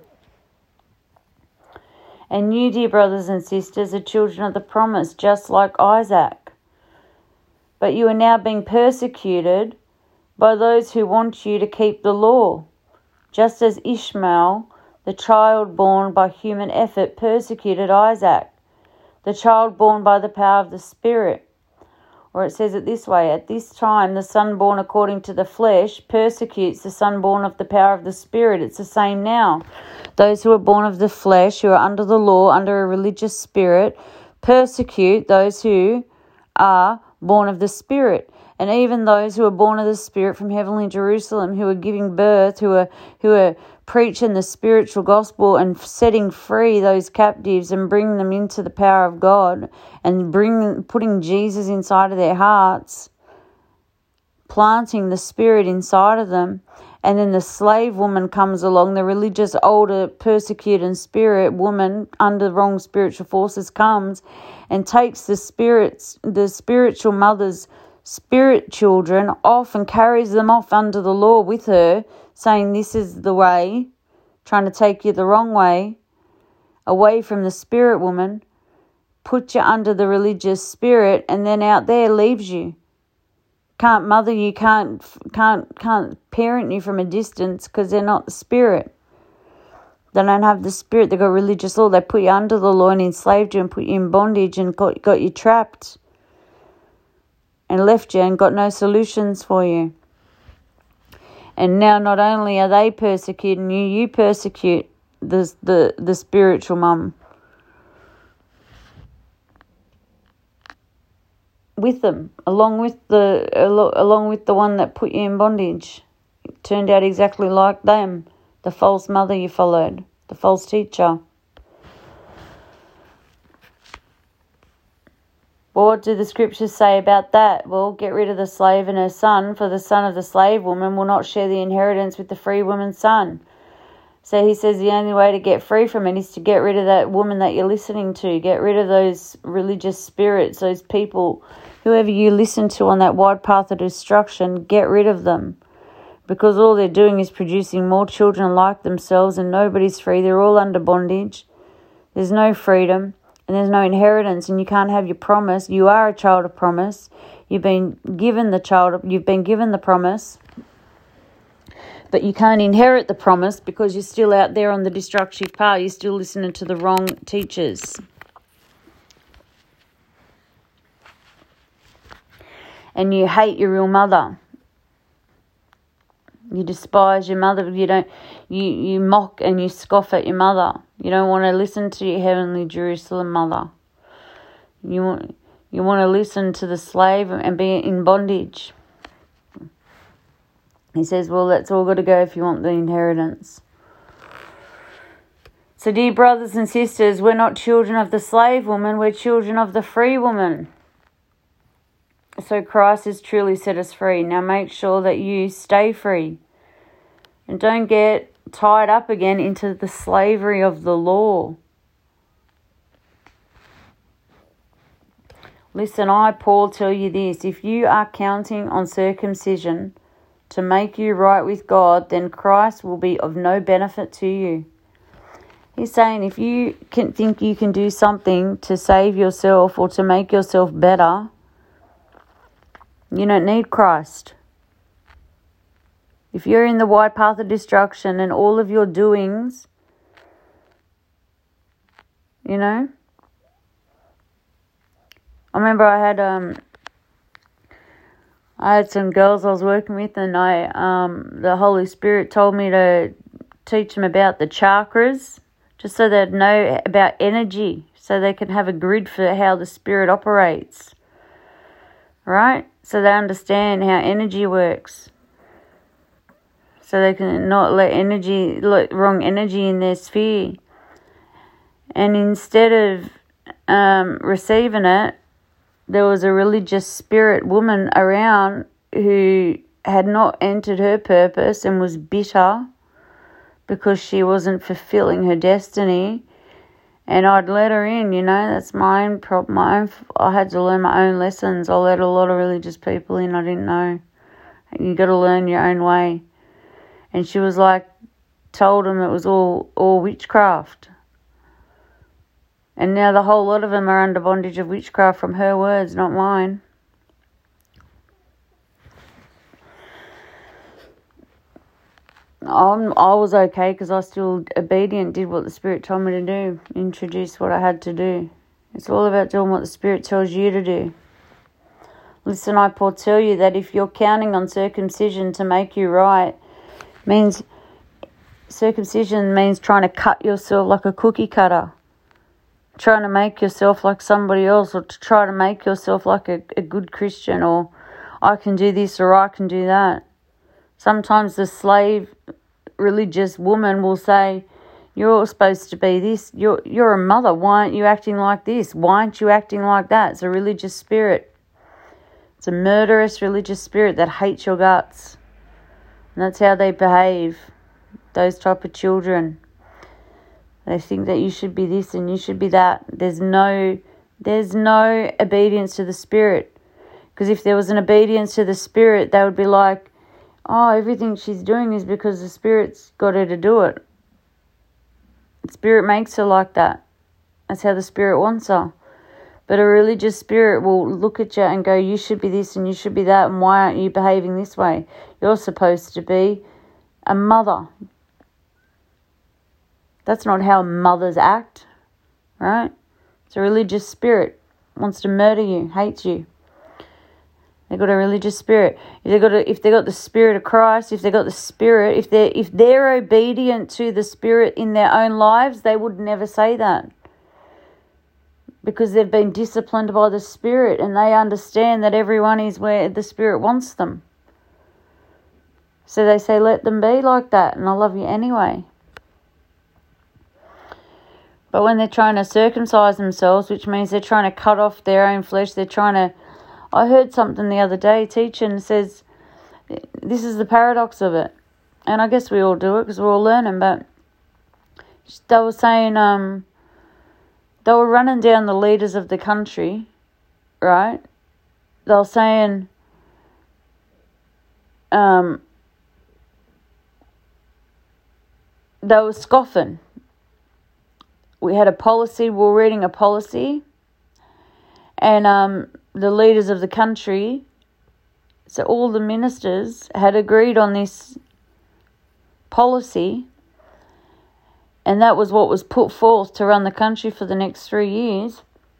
And you, dear brothers and sisters, are children of the promise, just like Isaac. But you are now being persecuted by those who want you to keep the law, just as Ishmael, the child born by human effort, persecuted Isaac, the child born by the power of the Spirit. Or it says it this way, at this time the son born according to the flesh persecutes the son born of the power of the Spirit. It's the same now. Those who are born of the flesh, who are under the law, under a religious spirit, persecute those who are born of the Spirit. And even those who are born of the Spirit from heavenly Jerusalem, who are giving birth, who are who are preaching the spiritual gospel and setting free those captives and bringing them into the power of God and bring, putting Jesus inside of their hearts, planting the Spirit inside of them. And then the slave woman comes along, the religious, older, persecuted spirit woman under wrong spiritual forces comes and takes the spirits, the spiritual mother's spirit children off and carries them off under the law with her, saying this is the way, trying to take you the wrong way, away from the spirit woman, put you under the religious spirit, and then out there leaves you. Can't mother you, can't can't can't parent you from a distance because they're not the spirit. They don't have the spirit. They've got religious law. They put you under the law and enslaved you and put you in bondage and got, got you trapped and left you and got no solutions for you. And now not only are they persecuting you, you persecute the, the, the spiritual mum with them, along with the along with the one that put you in bondage. It turned out exactly like them, the false mother you followed, the false teacher. Well, what do the scriptures say about that? Well, get rid of the slave and her son, for the son of the slave woman will not share the inheritance with the free woman's son. So he says the only way to get free from it is to get rid of that woman that you're listening to. Get rid of those religious spirits, those people, whoever you listen to on that wide path of destruction, get rid of them. Because all they're doing is producing more children like themselves and nobody's free. They're all under bondage. There's no freedom. And there's no inheritance, and you can't have your promise. You are a child of promise. You've been given the child. You've been given the promise, but you can't inherit the promise because you're still out there on the destructive path. You're still listening to the wrong teachers, and you hate your real mother. You despise your mother. You don't. You you mock and you scoff at your mother. You don't want to listen to your heavenly Jerusalem mother. You want you want to listen to the slave and be in bondage. He says, well, that's all got to go if you want the inheritance. So, dear brothers and sisters, we're not children of the slave woman. We're children of the free woman. So Christ has truly set us free. Now make sure that you stay free. And don't get tied up again into the slavery of the law. Listen, I, Paul, tell you this. If you are counting on circumcision to make you right with God, then Christ will be of no benefit to you. He's saying if you can think you can do something to save yourself or to make yourself better, you don't need Christ. If you're in the wide path of destruction and all of your doings, you know. I remember I had um I had some girls I was working with, and I um the Holy Spirit told me to teach them about the chakras, just so they'd know about energy, so they can have a grid for how the Spirit operates. Right? So they understand how energy works. So they can not let energy, let wrong energy in their sphere. And instead of um, receiving it, there was a religious spirit woman around who had not entered her purpose and was bitter because she wasn't fulfilling her destiny. And I'd let her in, you know, that's my own problem. My own, I had to learn my own lessons. I let a lot of religious people in I didn't know. You got to learn your own way. And she was like, told them it was all, all witchcraft. And now the whole lot of them are under bondage of witchcraft from her words, not mine. I'm, I was okay because I still obedient, did what the Spirit told me to do, introduced what I had to do. It's all about doing what the Spirit tells you to do. Listen, I foretell you that if you're counting on circumcision to make you right, means circumcision means trying to cut yourself like a cookie cutter, trying to make yourself like somebody else, or to try to make yourself like a, a good Christian, or I can do this or I can do that. Sometimes the slave religious woman will say, you're supposed to be this, you're, you're a mother, why aren't you acting like this? Why aren't you acting like that? It's a religious spirit. It's a murderous religious spirit that hates your guts. And that's how they behave, those type of children. They think that you should be this and you should be that. There's no, there's no obedience to the Spirit. Because if there was an obedience to the Spirit, they would be like, oh, everything she's doing is because the Spirit's got her to do it. The Spirit makes her like that. That's how the Spirit wants her. But a religious spirit will look at you and go, you should be this and you should be that, and why aren't you behaving this way? You're supposed to be a mother. That's not how mothers act, right? It's a religious spirit. Wants to murder you, hates you. They've got a religious spirit. If they've got a, if they got the Spirit of Christ, if they've got the Spirit, if they're, if they're obedient to the Spirit in their own lives, they would never say that. Because they've been disciplined by the Spirit and they understand that everyone is where the Spirit wants them. So they say, let them be like that and I love you anyway. But when they're trying to circumcise themselves, which means they're trying to cut off their own flesh, they're trying to... I heard something the other day teaching says, this is the paradox of it. And I guess we all do it because we're all learning, but they were saying um, they were running down the leaders of the country, right? They were saying, um, they were scoffing. We had a policy, we were reading a policy, and um, the leaders of the country, so all the ministers had agreed on this policy, and that was what was put forth to run the country for the next three years.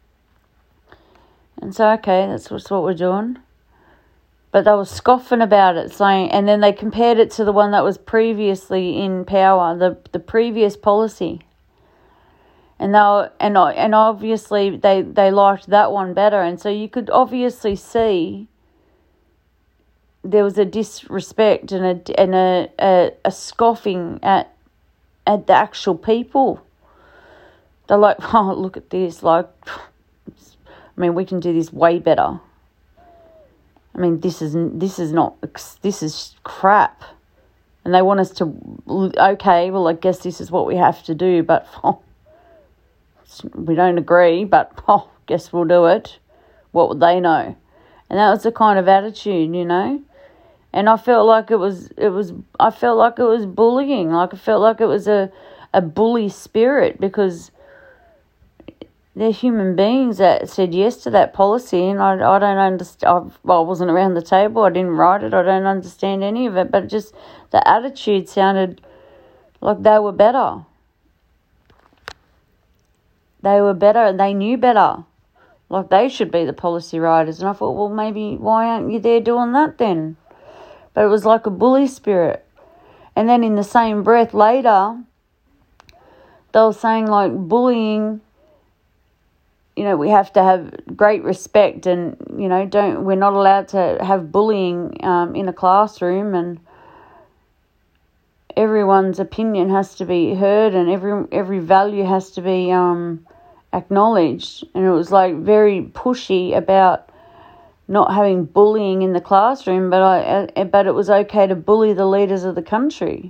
And so, okay, that's what we're doing. But they were scoffing about it, saying, and then they compared it to the one that was previously in power, the the previous policy. And they were, and and obviously they, they liked that one better, and so you could obviously see there was a disrespect and a and a a, a scoffing at at the actual people. They're like, oh, look at this! Like, I mean, we can do this way better. I mean, this is this is not this is crap, and they want us to. Okay, well, I guess this is what we have to do, but. Oh, we don't agree, but oh, guess we'll do it. What would they know? And that was the kind of attitude, you know. And I felt like it was, it was. I felt like it was bullying. Like I felt like it was a, a bully spirit because they're human beings that said yes to that policy, and I, I don't understand. Well, I wasn't around the table. I didn't write it. I don't understand any of it. But just the attitude sounded like they were better. They were better and they knew better. Like they should be the policy writers. And I thought, well, maybe why aren't you there doing that then? But it was like a bully spirit. And then in the same breath later, they were saying like bullying, you know, we have to have great respect and, you know, don't, we're not allowed to have bullying um, in a classroom, and everyone's opinion has to be heard and every every value has to be um, acknowledged. And it was like very pushy about not having bullying in the classroom, but I uh, but it was okay to bully the leaders of the country.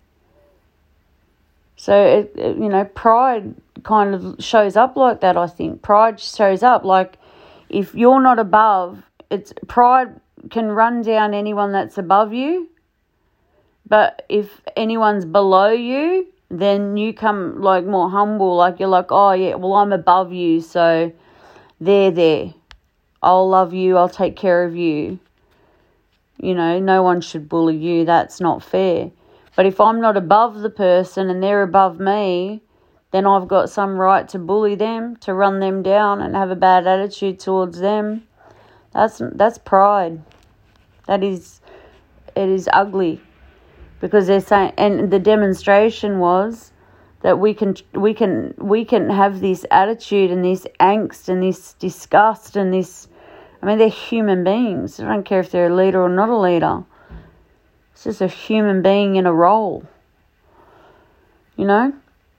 So, it, it, you know, pride kind of shows up like that, I think. Pride shows up like if you're not above, it's pride can run down anyone that's above you. But if anyone's below you, then you come like more humble, like you're like, oh yeah, well I'm above you, so they're there. I'll love you, I'll take care of you. You know, no one should bully you, that's not fair. But if I'm not above the person and they're above me, then I've got some right to bully them, to run them down and have a bad attitude towards them. That's that's pride. That is, it is ugly, because they're saying, and the demonstration was that we can we can we can have this attitude and this angst and this disgust and this. I mean, they're human beings. I don't care if they're a leader or not a leader. It's just a human being in a role, you know.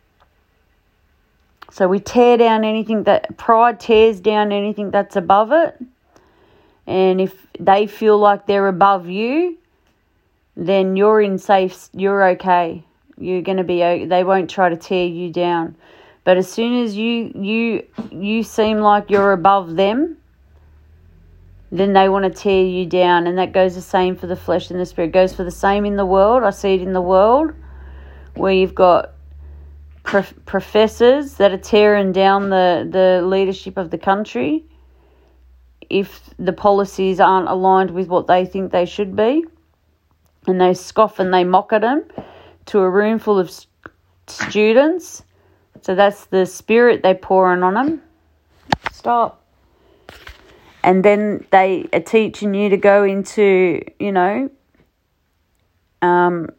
So we tear down anything that pride tears down anything that's above it. And if they feel like they're above you, then you're in safe, you're okay. You're going to be, they won't try to tear you down. But as soon as you you you seem like you're above them, then they want to tear you down. And that goes the same for the flesh and the spirit. It goes for the same in the world. I see it in the world where you've got prof- professors that are tearing down the, the leadership of the country if the policies aren't aligned with what they think they should be. And they scoff and they mock at them to a room full of st- students. So that's the spirit they're pouring on them. Stop. And then they are teaching you to go into, you know, um,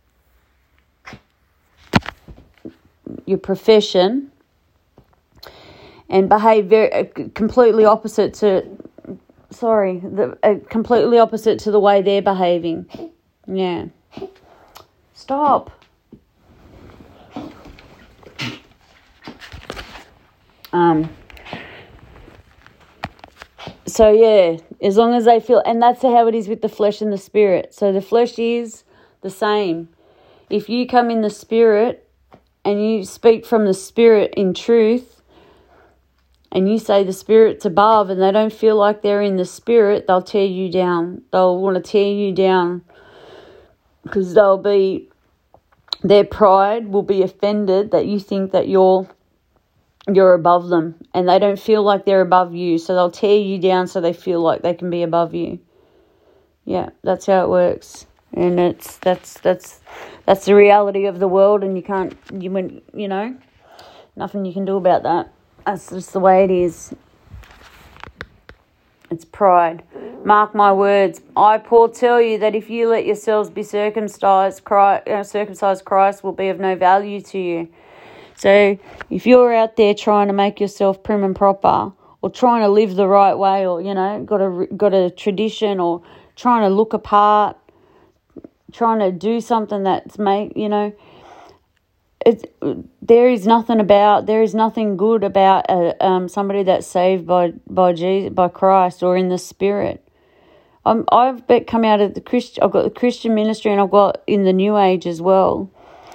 your profession and behave very uh, completely opposite to, sorry, the uh, completely opposite to the way they're behaving. Yeah. Stop. Um. So, yeah, as long as they feel, and that's how it is with the flesh and the spirit. So the flesh is the same. If you come in the spirit and you speak from the spirit in truth and you say the spirit's above and they don't feel like they're in the spirit, they'll tear you down. They'll want to tear you down because they'll be, their pride will be offended that you think that you're you're above them and they don't feel like they're above you. So they'll tear you down so they feel like they can be above you. Yeah, that's how it works. And it's that's that's that's the reality of the world, and you can't you you know, nothing you can do about that. That's just the way it is. It's pride. Mark my words. I, Paul, tell you that if you let yourselves be circumcised, Christ, uh, circumcised, Christ will be of no value to you. So if you're out there trying to make yourself prim and proper, or trying to live the right way, or, you know, got a, got a tradition, or trying to look apart, trying to do something that's make, you know, it's, there is nothing about, there is nothing good about uh, um, somebody that's saved by, by Jesus, by Christ, or in the Spirit. I'm, I've been, come out of the Christian, I've got the Christian ministry, and I've got in the New Age as well.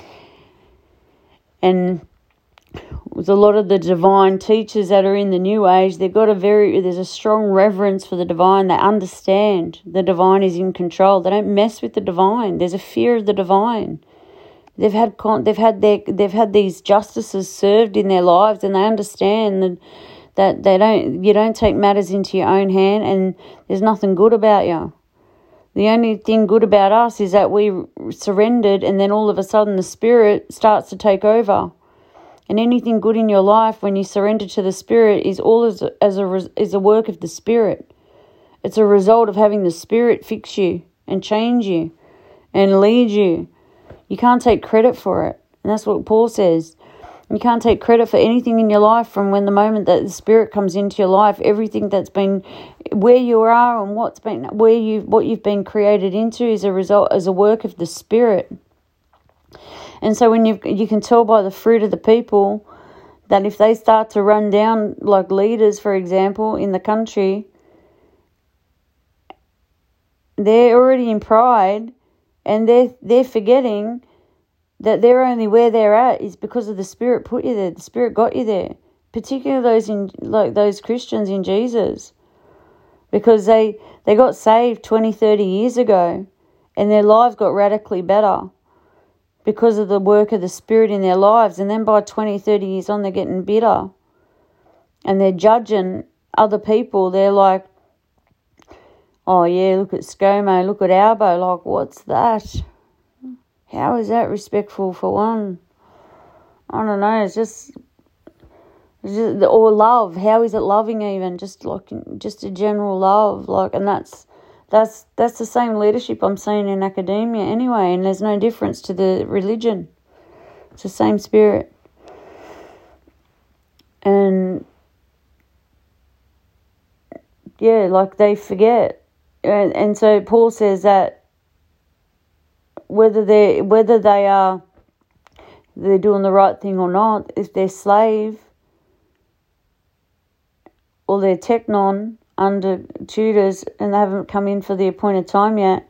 And with a lot of the divine teachers that are in the New Age, they've got a very, there's a strong reverence for the divine. They understand the divine is in control. They don't mess with the divine. There's a fear of the divine. They've had they've had their they've had these justices served in their lives, and they understand that that they don't you don't take matters into your own hand, and there's nothing good about you. The only thing good about us is that we surrendered, and then all of a sudden the Spirit starts to take over. And anything good in your life when you surrender to the Spirit is all as a, as a is a work of the Spirit. It's a result of having the Spirit fix you and change you and lead you. You can't take credit for it. And that's what Paul says. You can't take credit for anything in your life from when the moment that the Spirit comes into your life. Everything that's been where you are and what's been where you what you've been created into is a result as a work of the Spirit. And so when you you can tell by the fruit of the people that if they start to run down like leaders, for example, in the country, they're already in pride, and they're they're forgetting that they're only where they're at is because of the Spirit put you there. The Spirit got you there, particularly those in like those Christians in Jesus, because they they got saved twenty, thirty years ago, and their lives got radically better because of the work of the Spirit in their lives. And then by twenty, thirty years on, they're getting bitter. And they're judging other people. They're like, oh, yeah, look at ScoMo, look at Albo. Like, what's that? How is that respectful for one? I don't know. It's just, Or love. How is it loving even? Just like just a general love. Like, and that's that's that's the same leadership I'm seeing in academia anyway, and there's no difference to the religion. It's the same spirit. And yeah, like they forget. And and so Paul says that whether they whether they are they're doing the right thing or not, if they're slave or they're teknon under tutors and they haven't come in for the appointed time yet,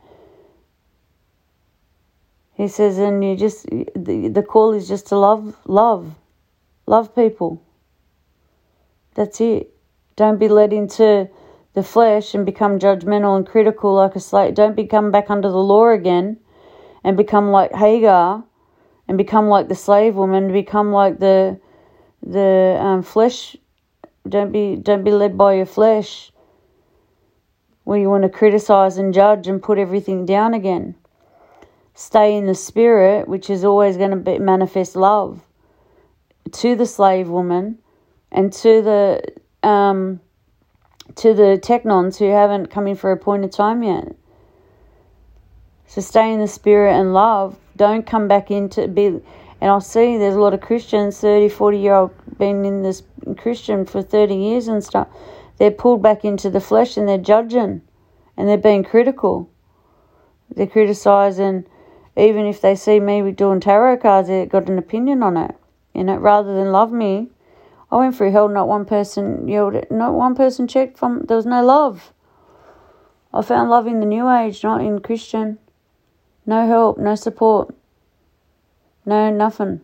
he says, and you just the, the call is just to love, love, love people. That's it. Don't be led into the flesh and become judgmental and critical like a slave. Don't become back under the law again and become like Hagar and become like the slave woman, become like the the um, flesh. Don't be don't be led by your flesh where you want to criticize and judge and put everything down again. Stay in the spirit, which is always going to be, manifest love to the slave woman and to the um, to the teknons who haven't come in for appointed time yet. So stay in the spirit and love. Don't come back into be. And I'll see there's a lot of Christians, thirty, forty year old, been in this Christian for thirty years and stuff. They're pulled back into the flesh and they're judging and they're being critical. They're criticising, even if they see me doing tarot cards, they've got an opinion on it. You know, rather than love me. I went through hell, not one person yelled it, not one person checked from, there was no love. I found love in the New Age, not in Christian. No help, no support. No, nothing.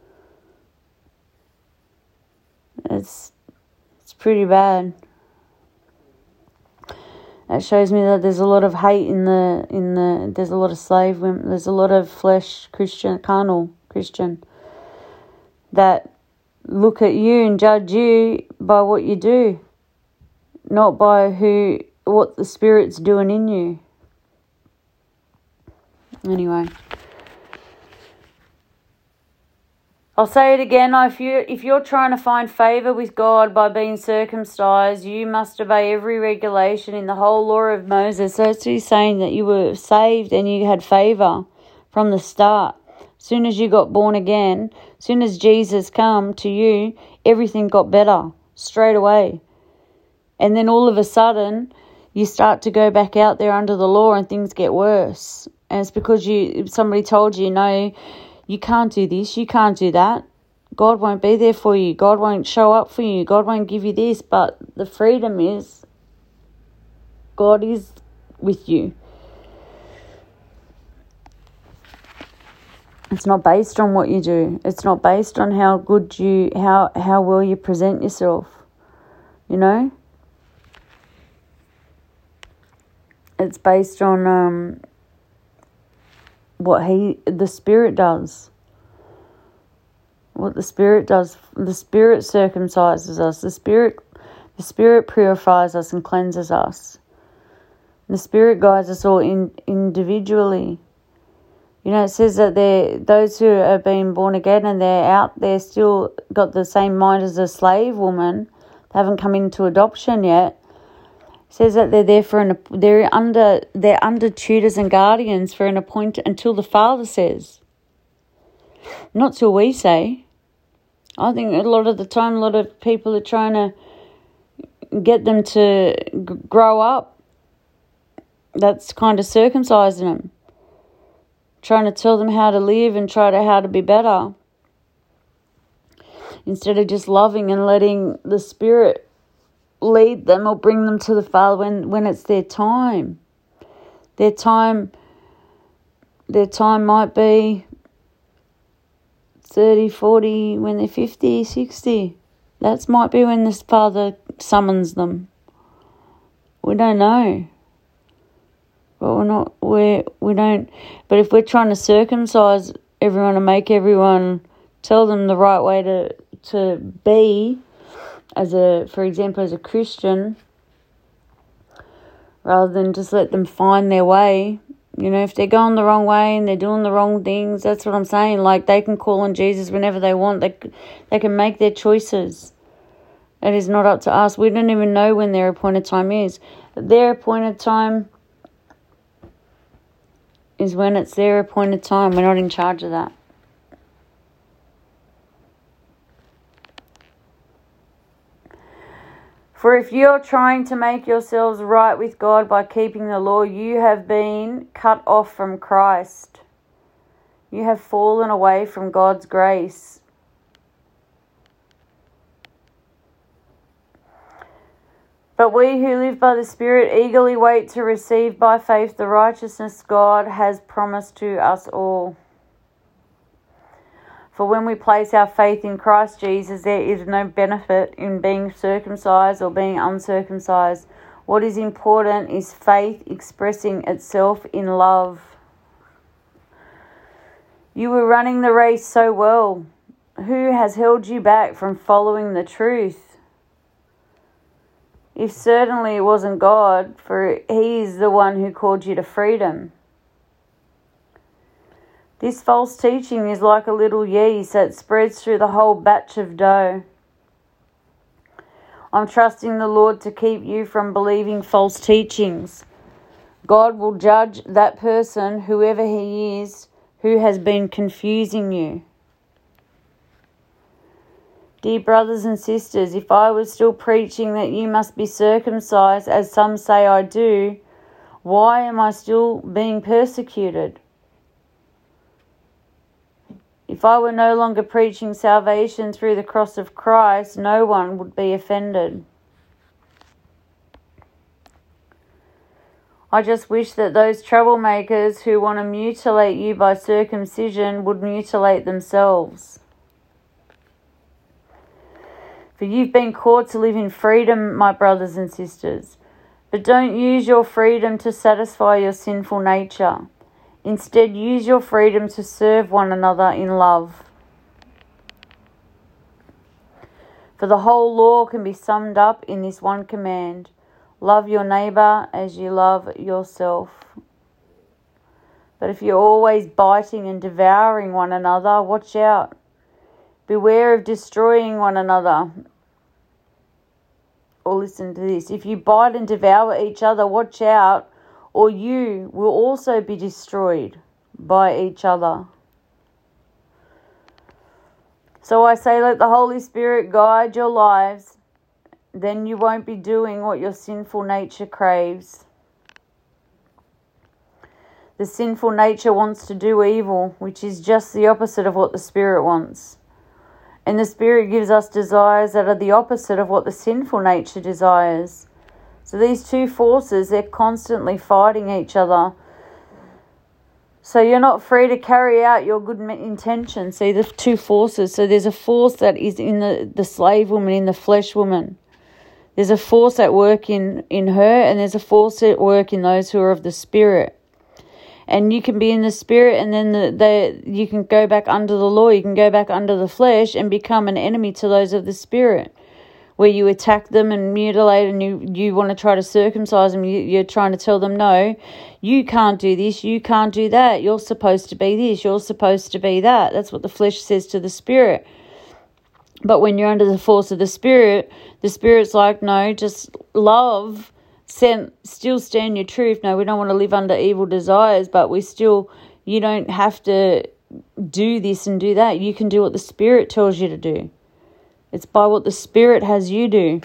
It's it's pretty bad. That shows me that there's a lot of hate in the in the there's a lot of slave women, there's a lot of flesh Christian, carnal Christian that look at you and judge you by what you do, not by who what the Spirit's doing in you. Anyway. I'll say it again, if, you, if you're trying to find favour with God by being circumcised, you must obey every regulation in the whole law of Moses. So it's he's saying that you were saved and you had favour from the start. As soon as you got born again, as soon as Jesus come to you, everything got better straight away. And then all of a sudden, you start to go back out there under the law and things get worse. And it's because you somebody told you, no, you can't do this, you can't do that. God won't be there for you. God won't show up for you. God won't give you this. But the freedom is God is with you. It's not based on what you do. It's not based on how good you, how, how well you present yourself. You know? It's based on um, what he, the Spirit does. What the Spirit does. The Spirit circumcises us. The Spirit, the Spirit purifies us and cleanses us. The Spirit guides us all in, individually. You know, it says that they those who are being born again and they're out there still got the same mind as a slave woman. They haven't come into adoption yet. It says that they're there for an they're under they're under tutors and guardians for an appointed until the Father says. Not till we say. I think a lot of the time, a lot of people are trying to get them to g- grow up. That's kind of circumcising them. Trying to tell them how to live and try to how to be better. Instead of just loving and letting the Spirit lead them or bring them to the Father when, when it's their time. Their time, their time might be thirty, forty, when they're fifty, sixty. That might be when this Father summons them. We don't know. But we're not, we're, we don't, but if we're trying to circumcise everyone and make everyone, tell them the right way to, to be, as a, for example, as a Christian, rather than just let them find their way, you know, if they're going the wrong way and they're doing the wrong things, that's what I'm saying, like they can call on Jesus whenever they want, they, they can make their choices, It is not up to us. We don't even know when their appointed time is. But their appointed time is when it's their appointed time. We're not in charge of that. For if you are trying to make yourselves right with God by keeping the law, you have been cut off from Christ. You have fallen away from God's grace. But we who live by the Spirit eagerly wait to receive by faith the righteousness God has promised to us all. For when we place our faith in Christ Jesus, there is no benefit in being circumcised or being uncircumcised. What is important is faith expressing itself in love. You were running the race so well. Who has held you back from following the truth? If certainly it wasn't God, for He is the one who called you to freedom. This false teaching is like a little yeast that spreads through the whole batch of dough. I'm trusting the Lord to keep you from believing false teachings. God will judge that person, whoever he is, who has been confusing you. Dear brothers and sisters, if I was still preaching that you must be circumcised, as some say I do, why am I still being persecuted? If I were no longer preaching salvation through the cross of Christ, no one would be offended. I just wish that those troublemakers who want to mutilate you by circumcision would mutilate themselves. For you've been called to live in freedom, my brothers and sisters. But don't use your freedom to satisfy your sinful nature. Instead, use your freedom to serve one another in love. For the whole law can be summed up in this one command: love your neighbour as you love yourself. But if you're always biting and devouring one another, watch out. Beware of destroying one another. Or listen to this: if you bite and devour each other, watch out, or you will also be destroyed by each other. So I say, let the Holy Spirit guide your lives. Then you won't be doing what your sinful nature craves. The sinful nature wants to do evil, which is just the opposite of what the Spirit wants. And the Spirit gives us desires that are the opposite of what the sinful nature desires. So these two forces, they're constantly fighting each other. So you're not free to carry out your good intentions. See, the two forces. So there's a force that is in the, the slave woman, in the flesh woman. There's a force at work in, in her, and there's a force at work in those who are of the Spirit. And you can be in the Spirit, and then the, the you can go back under the law. You can go back under the flesh and become an enemy to those of the Spirit, where you attack them and mutilate, and you, you want to try to circumcise them. You, you're trying to tell them, no, you can't do this, you can't do that. You're supposed to be this, you're supposed to be that. That's what the flesh says to the Spirit. But when you're under the force of the Spirit, the Spirit's like, no, just love, stand, still stand your truth. No, we don't want to live under evil desires, but we still, you don't have to do this and do that. You can do what the Spirit tells you to do. It's by what the Spirit has you do.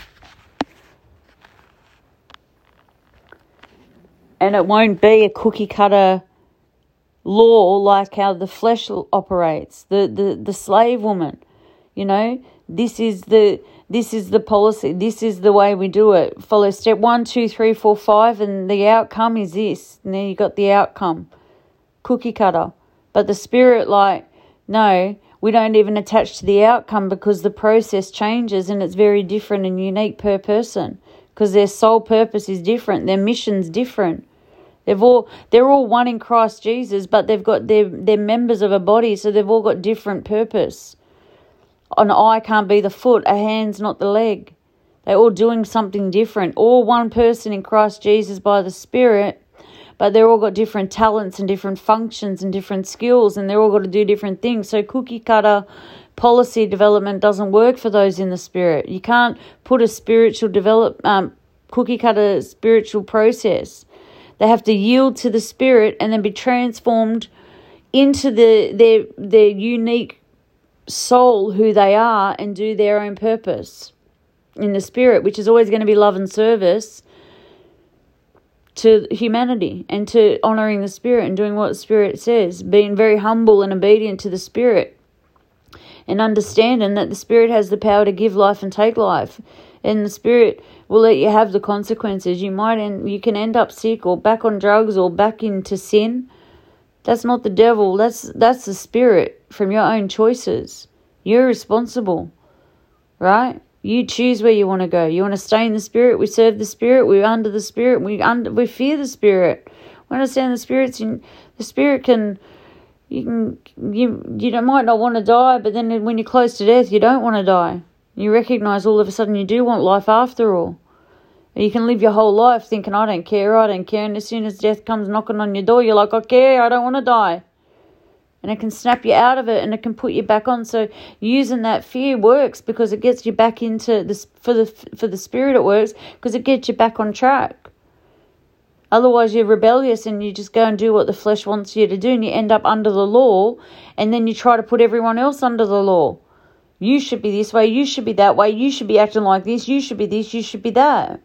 And it won't be a cookie cutter law like how the flesh operates. The, the, the slave woman, you know, this is the this is the policy. This is the way we do it. Follow step one, two, three, four, five, and the outcome is this. And then you got the outcome. Cookie cutter. But the Spirit, like, no, we don't even attach to the outcome, because the process changes and it's very different and unique per person, because their sole purpose is different, their mission's different. They've all they're all one in Christ Jesus, but they've got they're they're members of a body, so they've all got different purpose. An eye can't be the foot, a hand's not the leg. They're all doing something different. All one person in Christ Jesus by the Spirit, but they're all got different talents and different functions and different skills, and they're all got to do different things. So cookie cutter policy development doesn't work for those in the spirit. You can't put a spiritual develop um, cookie cutter spiritual process. They have to yield to the spirit and then be transformed into the their their unique soul, who they are, and do their own purpose in the spirit, which is always going to be love and service to humanity and to honouring the spirit and doing what the spirit says, being very humble and obedient to the spirit, and understanding that the spirit has the power to give life and take life, and the spirit will let you have the consequences. You might end, you can end up sick or back on drugs or back into sin. That's not the devil. That's that's the spirit from your own choices. You're responsible, right? You choose where you want to go. You want to stay in the spirit. We serve the spirit. We're under the spirit. We under we fear the spirit. We understand the spirit's in the spirit can. You can you you don't, might not want to die, but then when you're close to death, you don't want to die. You recognise all of a sudden you do want life after all. You can live your whole life thinking, I don't care, I don't care. And as soon as death comes knocking on your door, you're like, I care, I don't want to die. And it can snap you out of it, and it can put you back on. So using that fear works because it gets you back into this for the for the spirit. It works because it gets you back on track. Otherwise, you're rebellious and you just go and do what the flesh wants you to do, and you end up under the law, and then you try to put everyone else under the law. You should be this way, you should be that way, you should be acting like this, you should be this, you should be that.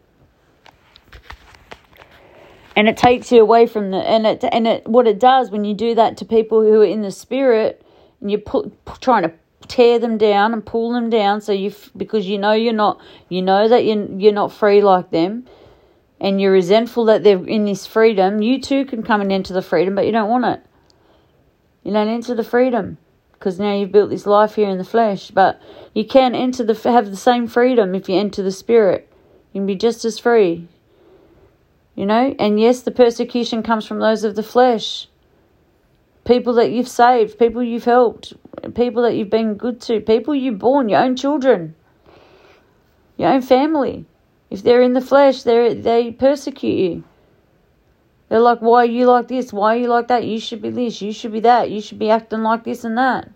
And it takes you away from the, and it, and it, what it does when you do that to people who are in the spirit, and you're put, trying to tear them down and pull them down, so you, because you know you're not, you know that you're, you're not free like them, and you're resentful that they're in this freedom, you too can come and enter the freedom, but you don't want it. You don't enter the freedom, because now you've built this life here in the flesh, but you can enter the, have the same freedom if you enter the spirit. You can be just as free. You know, and yes, the persecution comes from those of the flesh. People that you've saved, people you've helped, people that you've been good to, people you've born, your own children, your own family. If they're in the flesh, they they persecute you. They're like, why are you like this? Why are you like that? You should be this, you should be that, you should be acting like this and that.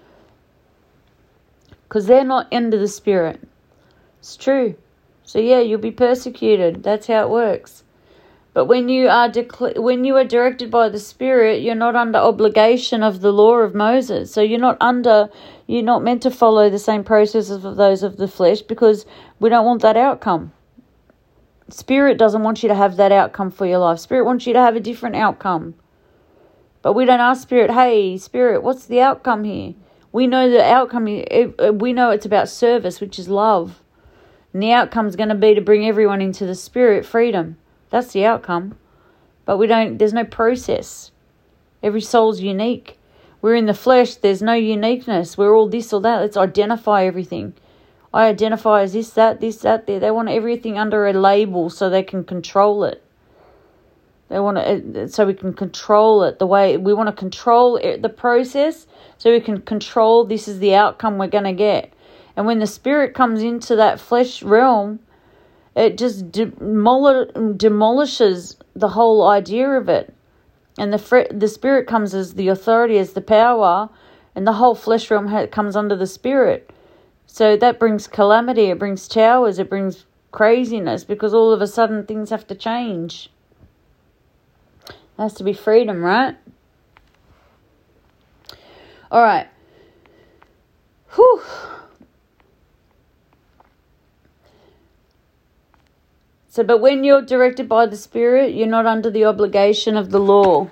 Because they're not under the spirit. It's true. So yeah, you'll be persecuted. That's how it works. But when you are decla- when you are directed by the Spirit, you're not under obligation of the law of Moses. So you're not under, you're not meant to follow the same processes of those of the flesh, because we don't want that outcome. Spirit doesn't want you to have that outcome for your life. Spirit wants you to have a different outcome. But we don't ask Spirit, hey, Spirit, what's the outcome here? We know the outcome, we know it's about service, which is love. And the outcome is going to be to bring everyone into the Spirit freedom. That's the outcome. But we don't, there's no process. Every soul's unique. We're in the flesh, there's no uniqueness. We're all this or that. Let's identify everything. I identify as this, that, this, that, there. They want everything under a label so they can control it. They want to, so we can control it the way, we want to control it, the process, so we can control this is the outcome we're going to get. And when the Spirit comes into that flesh realm, it just demol- demolishes the whole idea of it. And the fr- the Spirit comes as the authority, as the power, and the whole flesh realm ha- comes under the Spirit. So that brings calamity, it brings towers, it brings craziness, because all of a sudden things have to change. It has to be freedom, right? All right. Whew. So, but when you're directed by the Spirit, you're not under the obligation of the law.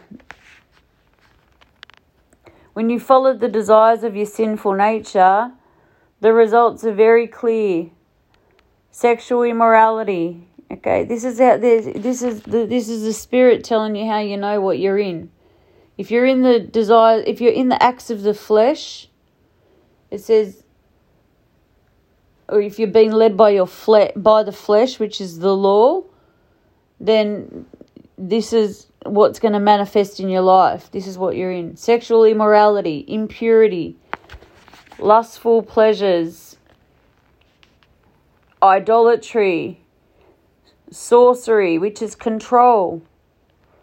When you follow the desires of your sinful nature, the results are very clear. Sexual immorality. Okay, this is how this this is the this is the Spirit telling you how you know what you're in. If you're in the desire, if you're in the acts of the flesh, it says, or if you're being led by your fle- by the flesh, which is the law, then this is what's going to manifest in your life. This is what you're in. Sexual immorality, impurity, lustful pleasures, idolatry, sorcery, which is control.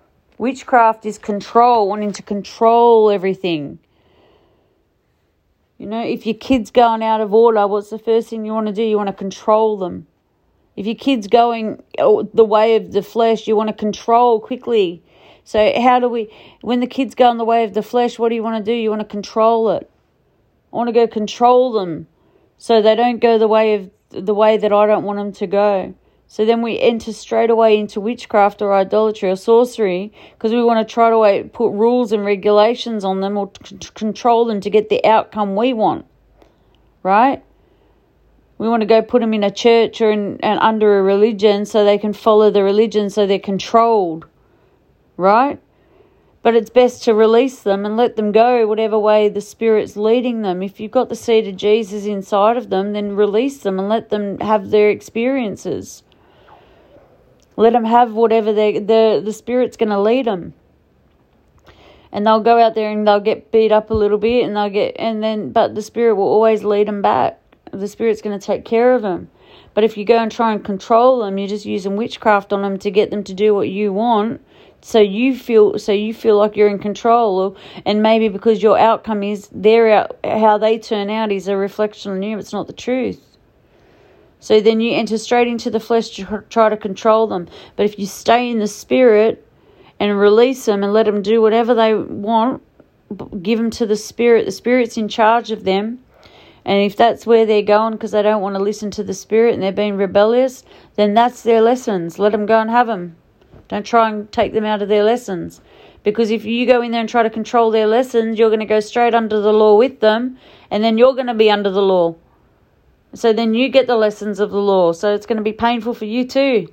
Witchcraft is control, wanting to control everything. You know, if your kid's going out of order, what's the first thing you want to do? You want to control them. If your kid's going the way of the flesh, you want to control quickly. So how do we, when the kids go in the way of the flesh, what do you want to do? You want to control it. I want to go control them so they don't go the way of the way that I don't want them to go. So then we enter straight away into witchcraft or idolatry or sorcery because we want to try to put rules and regulations on them or c- control them to get the outcome we want, right? We want to go put them in a church or in, and under a religion so they can follow the religion so they're controlled, right? But it's best to release them and let them go whatever way the Spirit's leading them. If you've got the seed of Jesus inside of them, then release them and let them have their experiences. Let them have whatever they the the Spirit's going to lead them. And they'll go out there and they'll get beat up a little bit and they'll get and then but the Spirit will always lead them back. The Spirit's going to take care of them. But if you go and try and control them, you're just using witchcraft on them to get them to do what you want. So you feel so you feel like you're in control, or, and maybe because your outcome is their out, how they turn out is a reflection on you. It's not the truth. So then you enter straight into the flesh to try to control them. But if you stay in the Spirit and release them and let them do whatever they want, give them to the Spirit. The Spirit's in charge of them. And if that's where they're going because they don't want to listen to the Spirit and they're being rebellious, then that's their lessons. Let them go and have them. Don't try and take them out of their lessons. Because if you go in there and try to control their lessons, you're going to go straight under the law with them. And then you're going to be under the law. So then you get the lessons of the law. So it's going to be painful for you too.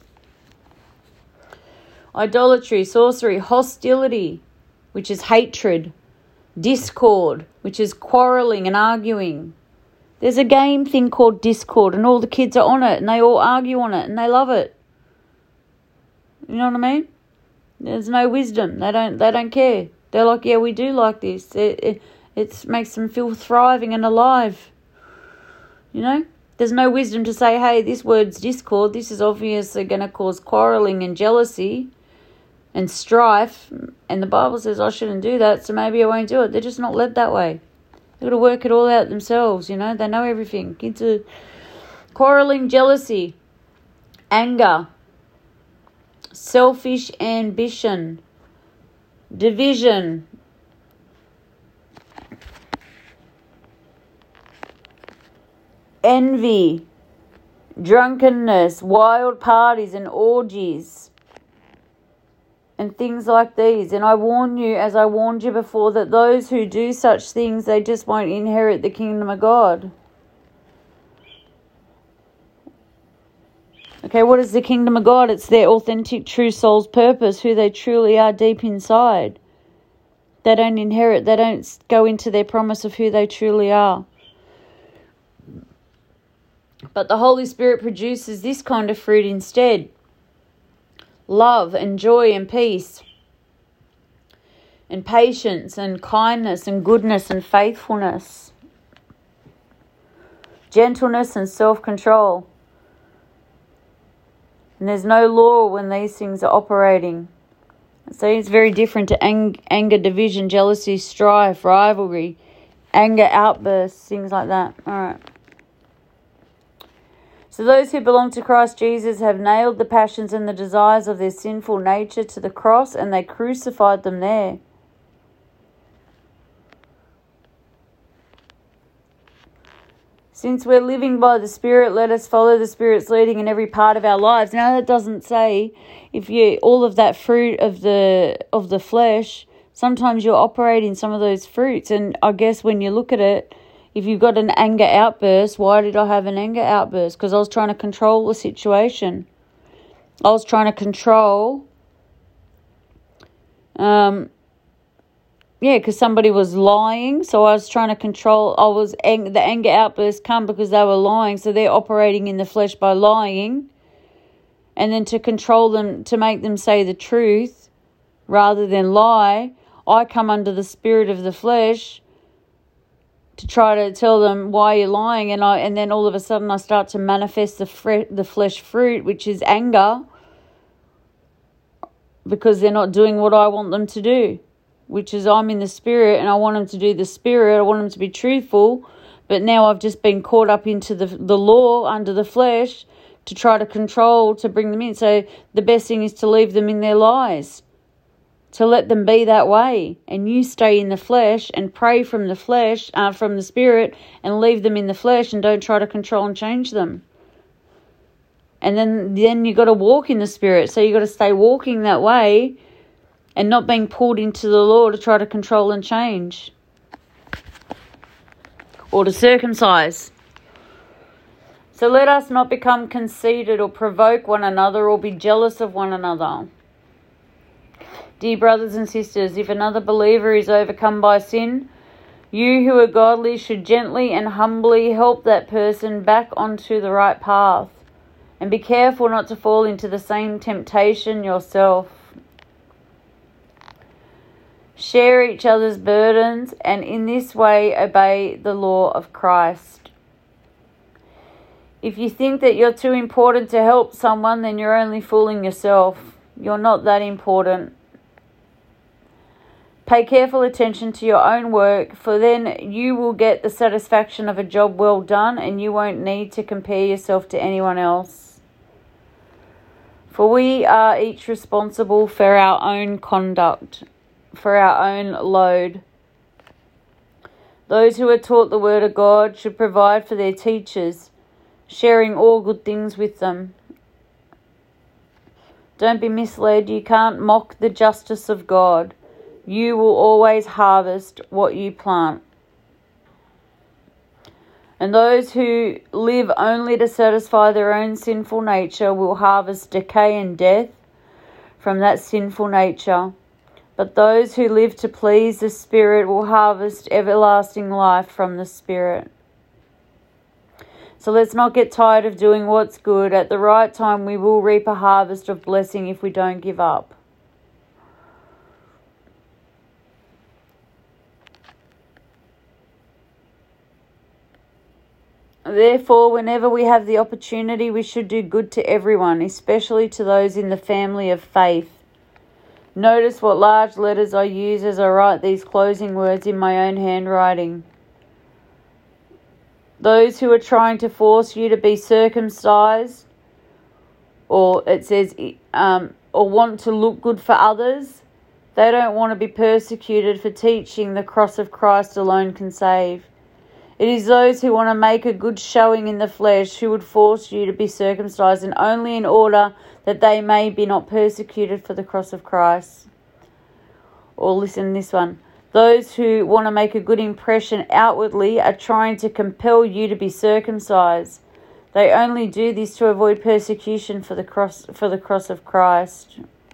Idolatry, sorcery, hostility, which is hatred. Discord, which is quarrelling and arguing. There's a game thing called Discord and all the kids are on it and they all argue on it and they love it. You know what I mean? There's no wisdom. They don't they don't care. They're like, yeah, we do like this. It, it it makes them feel thriving and alive. You know? There's no wisdom to say, hey, this word's discord. This is obviously going to cause quarrelling and jealousy and strife. And the Bible says I shouldn't do that, so maybe I won't do it. They're just not led that way. They've got to work it all out themselves, you know. They know everything. Kids are quarrelling, jealousy, anger, selfish ambition, division, envy, drunkenness, wild parties and orgies, and things like these. And I warn you, as I warned you before, that those who do such things, they just won't inherit the kingdom of God. Okay, what is the kingdom of God? It's their authentic, true soul's purpose, who they truly are deep inside. They don't inherit, they don't go into their promise of who they truly are. But the Holy Spirit produces this kind of fruit instead. Love and joy and peace and patience and kindness and goodness and faithfulness, gentleness and self-control. And there's no law when these things are operating. So it's very different to ang- anger, division, jealousy, strife, rivalry, anger outbursts, things like that. All right. So those who belong to Christ Jesus have nailed the passions and the desires of their sinful nature to the cross, and they crucified them there. Since we're living by the Spirit, let us follow the Spirit's leading in every part of our lives. Now that doesn't say if you all of that fruit of the of the flesh, sometimes you operate in some of those fruits. And I guess when you look at it, if you've got an anger outburst, why did I have an anger outburst? Because I was trying to control the situation. I was trying to control, um, yeah, because somebody was lying. So I was trying to control, I was, ang- the anger outburst come because they were lying. So they're operating in the flesh by lying. And then to control them, to make them say the truth rather than lie, I come under the spirit of the flesh to try to tell them why you're lying, and I and then all of a sudden I start to manifest the fre- the flesh fruit, which is anger, because they're not doing what I want them to do. which is I'm in the Spirit and I want them to do the Spirit. I want them to be truthful. But now I've just been caught up into the the law under the flesh to try to control, to bring them in. So the best thing is to leave them in their lies, to let them be that way. And you stay in the flesh and pray from the flesh, uh, from the Spirit, and leave them in the flesh and don't try to control and change them. And then, then you got to walk in the Spirit. So you got to stay walking that way and not being pulled into the law to try to control and change. Or to circumcise. So let us not become conceited or provoke one another or be jealous of one another. Dear brothers and sisters, if another believer is overcome by sin, you who are godly should gently and humbly help that person back onto the right path. And be careful not to fall into the same temptation yourself. Share each other's burdens and in this way obey the law of Christ. If you think that you're too important to help someone, then you're only fooling yourself. You're not that important. Pay careful attention to your own work, for then you will get the satisfaction of a job well done and you won't need to compare yourself to anyone else. For we are each responsible for our own conduct, for our own load. Those who are taught the word of God should provide for their teachers, sharing all good things with them. Don't be misled. You can't mock the justice of God. You will always harvest what you plant. And those who live only to satisfy their own sinful nature will harvest decay and death from that sinful nature. But those who live to please the Spirit will harvest everlasting life from the Spirit. So let's not get tired of doing what's good. At the right time, we will reap a harvest of blessing if we don't give up. Therefore, whenever we have the opportunity, we should do good to everyone, especially to those in the family of faith. Notice what large letters I use as I write these closing words in my own handwriting. Those who are trying to force you to be circumcised, or it says, um, or want to look good for others, they don't want to be persecuted for teaching the cross of Christ alone can save. It is those who want to make a good showing in the flesh who would force you to be circumcised, and only in order that they may be not persecuted for the cross of Christ. Or listen to this one. Those who want to make a good impression outwardly are trying to compel you to be circumcised. They only do this to avoid persecution for the cross for the cross of Christ.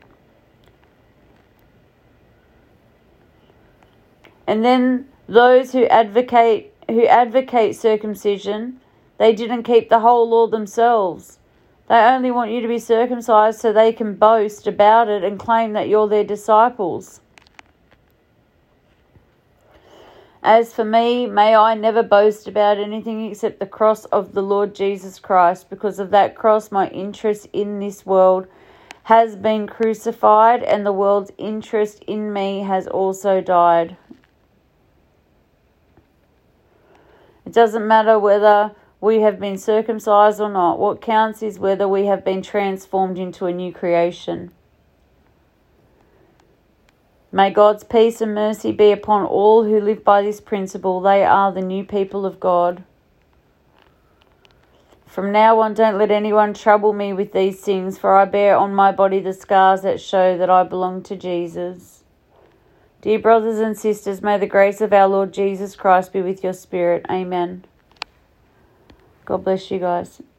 And then those who advocate who advocate circumcision, they didn't keep the whole law themselves. They only want you to be circumcised so they can boast about it and claim that you're their disciples. As for me, may I never boast about anything except the cross of the Lord Jesus Christ. Because of that cross, my interest in this world has been crucified, and the world's interest in me has also died. It doesn't matter whether we have been circumcised or not. What counts is whether we have been transformed into a new creation. May God's peace and mercy be upon all who live by this principle. They are the new people of God. From now on, don't let anyone trouble me with these things, for I bear on my body the scars that show that I belong to Jesus. Dear brothers and sisters, may the grace of our Lord Jesus Christ be with your spirit. Amen. God bless you guys.